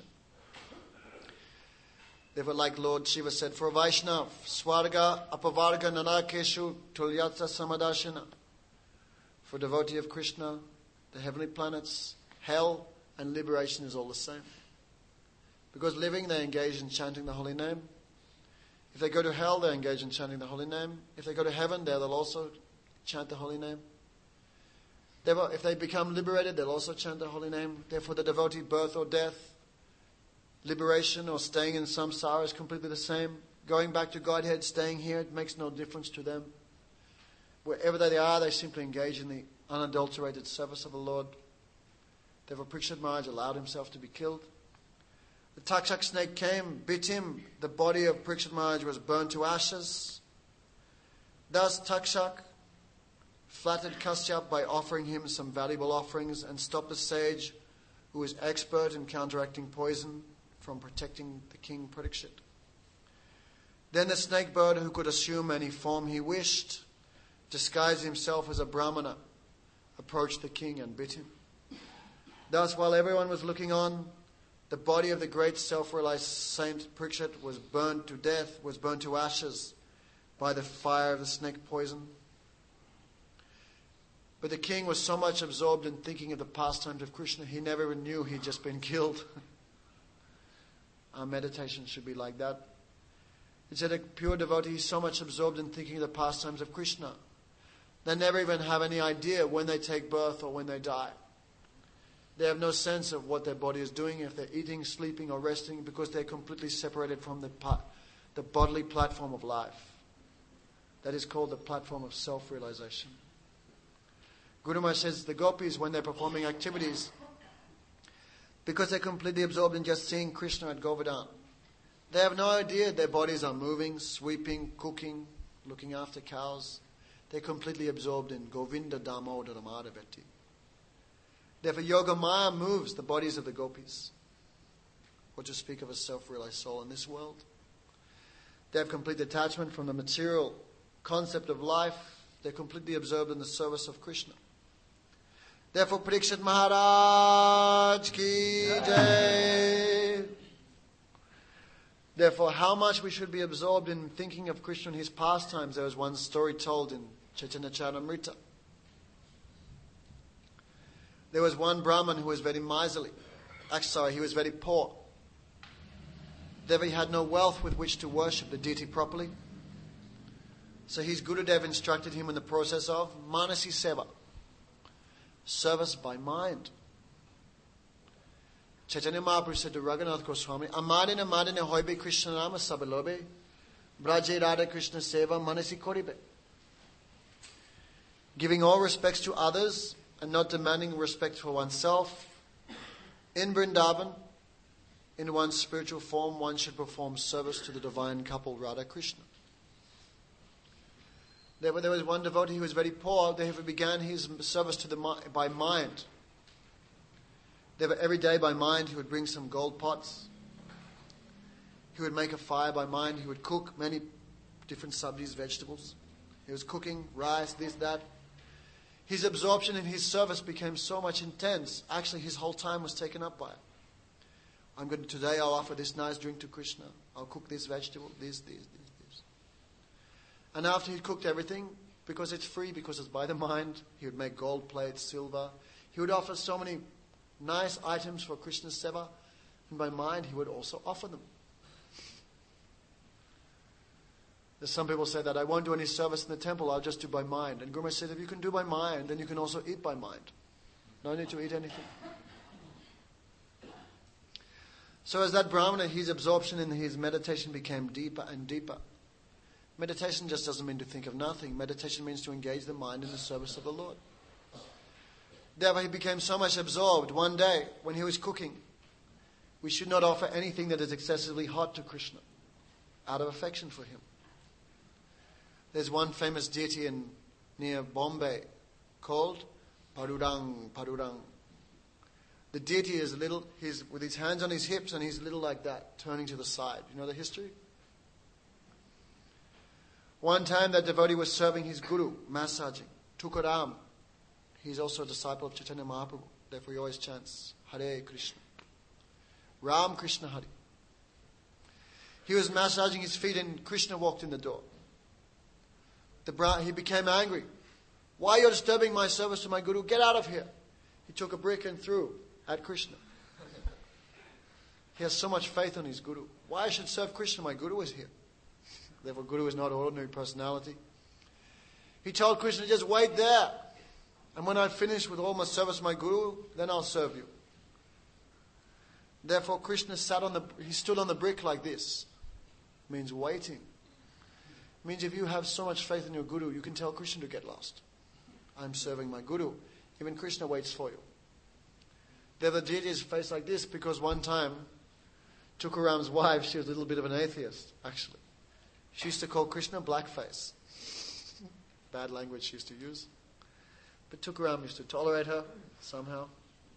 Therefore, like Lord Shiva said, for a Vaishnav, Swarga, Apavarga, Nanakeshu, Tulyatsa Samadashina. For a devotee of Krishna, the heavenly planets, hell, and liberation is all the same. Because living, they engage in chanting the holy name. If they go to hell, they engage in chanting the holy name. If they go to heaven, there they'll also chant the holy name. Therefore, if they become liberated, they'll also chant the holy name. Therefore, the devotee, birth or death, liberation or staying in samsara is completely the same. Going back to Godhead, staying here, it makes no difference to them. Wherever they are, they simply engage in the unadulterated service of the Lord. Therefore, Parikshit Maharaj allowed himself to be killed. The Takshak snake came, bit him. The body of Parikshit Maharaj was burned to ashes. Thus, Takshak flattered Kasyap by offering him some valuable offerings and stopped the sage who was expert in counteracting poison from protecting the king Parikshit. Then the snake bird, who could assume any form he wished, disguised himself as a Brahmana, approached the king and bit him. Thus, while everyone was looking on, the body of the great self-realized saint Parikshit was burned to death, was burned to ashes by the fire of the snake poison. But the king was so much absorbed in thinking of the pastimes of Krishna, he never even knew he'd just been killed. Our meditation should be like that. It said a pure devotee is so much absorbed in thinking of the pastimes of Krishna, they never even have any idea when they take birth or when they die. They have no sense of what their body is doing, if they're eating, sleeping, or resting, because they're completely separated from the bodily platform of life. That is called the platform of self-realization. Guru Maharaj says the gopis, when they're performing activities, because they're completely absorbed in just seeing Krishna at Govardhan, they have no idea their bodies are moving, sweeping, cooking, looking after cows. They're completely absorbed in Govinda Damodara Madhavati. Therefore, Yoga Maya moves the bodies of the gopis. Or to speak of a self-realized soul in this world. They have complete detachment from the material concept of life. They're completely absorbed in the service of Krishna. Therefore, Parikshit Maharaj ki jai. Therefore, how much we should be absorbed in thinking of Krishna and his pastimes. There was one story told in Chaitanya Charitamrita. There was one Brahman who was very miserly. He was very poor. Therefore, he had no wealth with which to worship the deity properly. So his Gurudev instructed him in the process of Manasi Seva, service by mind. Chaitanya Mahaprabhu said to Raghunath Goswami, Amadina Madina Hoibe Krishna Nama Sabalobe, Braje Radha Krishna Seva Manasi Koribe. Giving all respects to others and not demanding respect for oneself. In Vrindavan, in one's spiritual form, one should perform service to the divine couple Radha Krishna. There was one devotee who was very poor. He began his service by mind. Every day by mind he would bring some gold pots. He would make a fire by mind. He would cook many different sabjis, vegetables. He was cooking rice, this, that. His absorption in his service became so much intense. Actually, his whole time was taken up by it. Today I'll offer this nice drink to Krishna. I'll cook this vegetable, this. And after he'd cooked everything, because it's free, because it's by the mind, he would make gold plates, silver. He would offer so many nice items for Krishna's seva. And by mind, he would also offer them. There's some people say that I won't do any service in the temple, I'll just do by mind. And Guru Maharaj said, if you can do by mind, then you can also eat by mind. No need to eat anything. So as that Brahmana, his absorption in his meditation became deeper and deeper. Meditation just doesn't mean to think of nothing. Meditation means to engage the mind in the service of the Lord. Therefore he became so much absorbed. One day, when he was cooking, we should not offer anything that is excessively hot to Krishna, out of affection for him. There's one famous deity near Bombay called Parurang. The deity is with his hands on his hips and he's little like that, turning to the side. You know the history? One time that devotee was serving his guru, massaging, Tukaram. He's also a disciple of Chaitanya Mahaprabhu. Therefore he always chants, Hare Krishna. Ram Krishna Hare. He was massaging his feet and Krishna walked in the door. He became angry. Why are you disturbing my service to my guru? Get out of here. He took a brick and threw at Krishna. He has so much faith on his guru. Why I should serve Krishna? My guru is here. Therefore, guru is not an ordinary personality. He told Krishna, just wait there. And when I finish with all my service to my guru, then I'll serve you. Therefore, Krishna he stood on the brick like this. Means waiting. Means if you have so much faith in your guru, you can tell Krishna to get lost. I'm serving my guru. Even Krishna waits for you. The deity is faced like this because one time, Tukaram's wife, she was a little bit of an atheist, actually. She used to call Krishna blackface. Bad language she used to use. But Tukaram used to tolerate her somehow.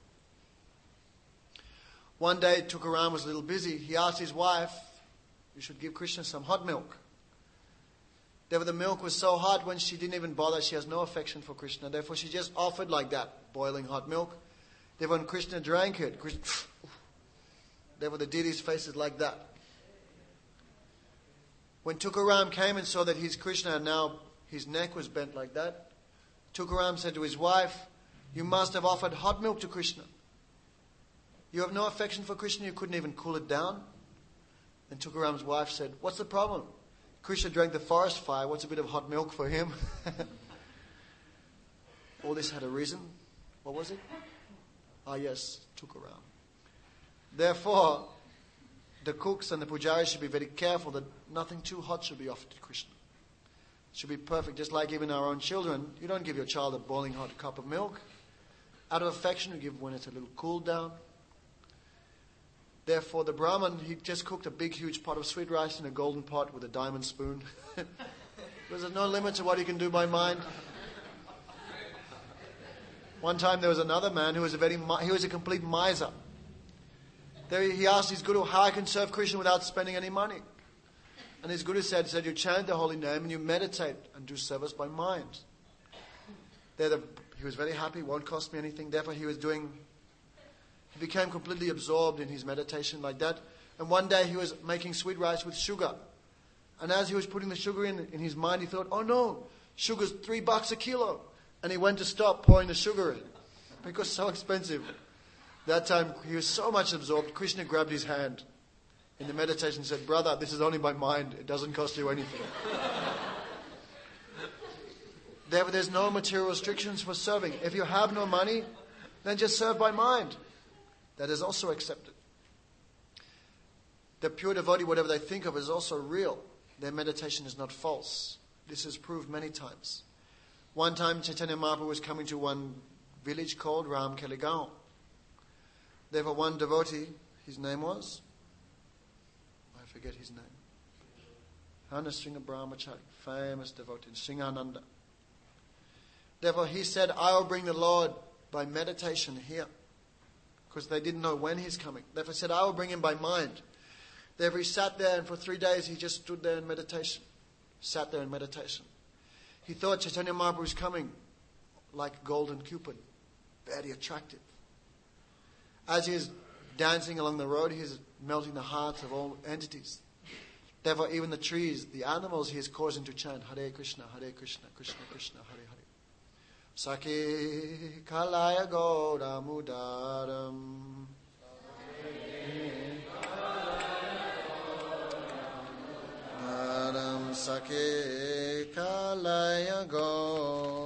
One day, Tukaram was a little busy. He asked his wife, you should give Krishna some hot milk. Therefore, the milk was so hot when she didn't even bother. She has no affection for Krishna. Therefore, she just offered like that, boiling hot milk. Therefore, when Krishna drank it, therefore the deity's face is like that. When Tukaram came and saw that his Krishna now, his neck was bent like that, Tukaram said to his wife, you must have offered hot milk to Krishna. You have no affection for Krishna, you couldn't even cool it down. And Tukaram's wife said, what's the problem? Krishna drank the forest fire, what's a bit of hot milk for him? All this had a reason. What was it? Yes, Tukaram. Therefore, the cooks and the pujaris should be very careful that nothing too hot should be offered to Krishna. It should be perfect, just like even our own children. You don't give your child a boiling hot cup of milk. Out of affection, you give when it's a little cooled down. Therefore, the Brahman, he just cooked a big, huge pot of sweet rice in a golden pot with a diamond spoon. There's no limit to what he can do by mind. One time there was another man who was a complete miser. He asked his guru how I can serve Krishna without spending any money. And his guru said, you chant the holy name and you meditate and do service by mind. He was very happy, won't cost me anything. Therefore he became completely absorbed in his meditation like that. And one day he was making sweet rice with sugar. And as he was putting the sugar in his mind, he thought, oh no, sugar's $3 a kilo. And he went to stop pouring the sugar in because it's so expensive. That time he was so much absorbed, Krishna grabbed his hand in the meditation and said, brother, this is only by mind. It doesn't cost you anything. Therefore, there's no material restrictions for serving. If you have no money, then just serve by mind. That is also accepted. The pure devotee, whatever they think of, is also real. Their meditation is not false. This is proved many times. One time, Chaitanya Mahaprabhu was coming to one village called Ramkeligaon. Therefore, one devotee, his name was forget his name. Hanasringa Brahmachari, famous devotee, Sringananda. Therefore he said, I will bring the Lord by meditation here. Because they didn't know when he's coming. Therefore he said, I will bring him by mind. Therefore he sat there, and for 3 days he just stood there in meditation. Sat there in meditation. He thought Chaitanya Mahaprabhu was coming like a golden cupid. Very attractive. As he is dancing along the road, he is melting the hearts of all entities. Therefore even the trees, the animals, he is causing to chant Hare Krishna, Krishna Krishna, Hare Hare. Sake kalaya goda mudaram. Sake kalaya goda.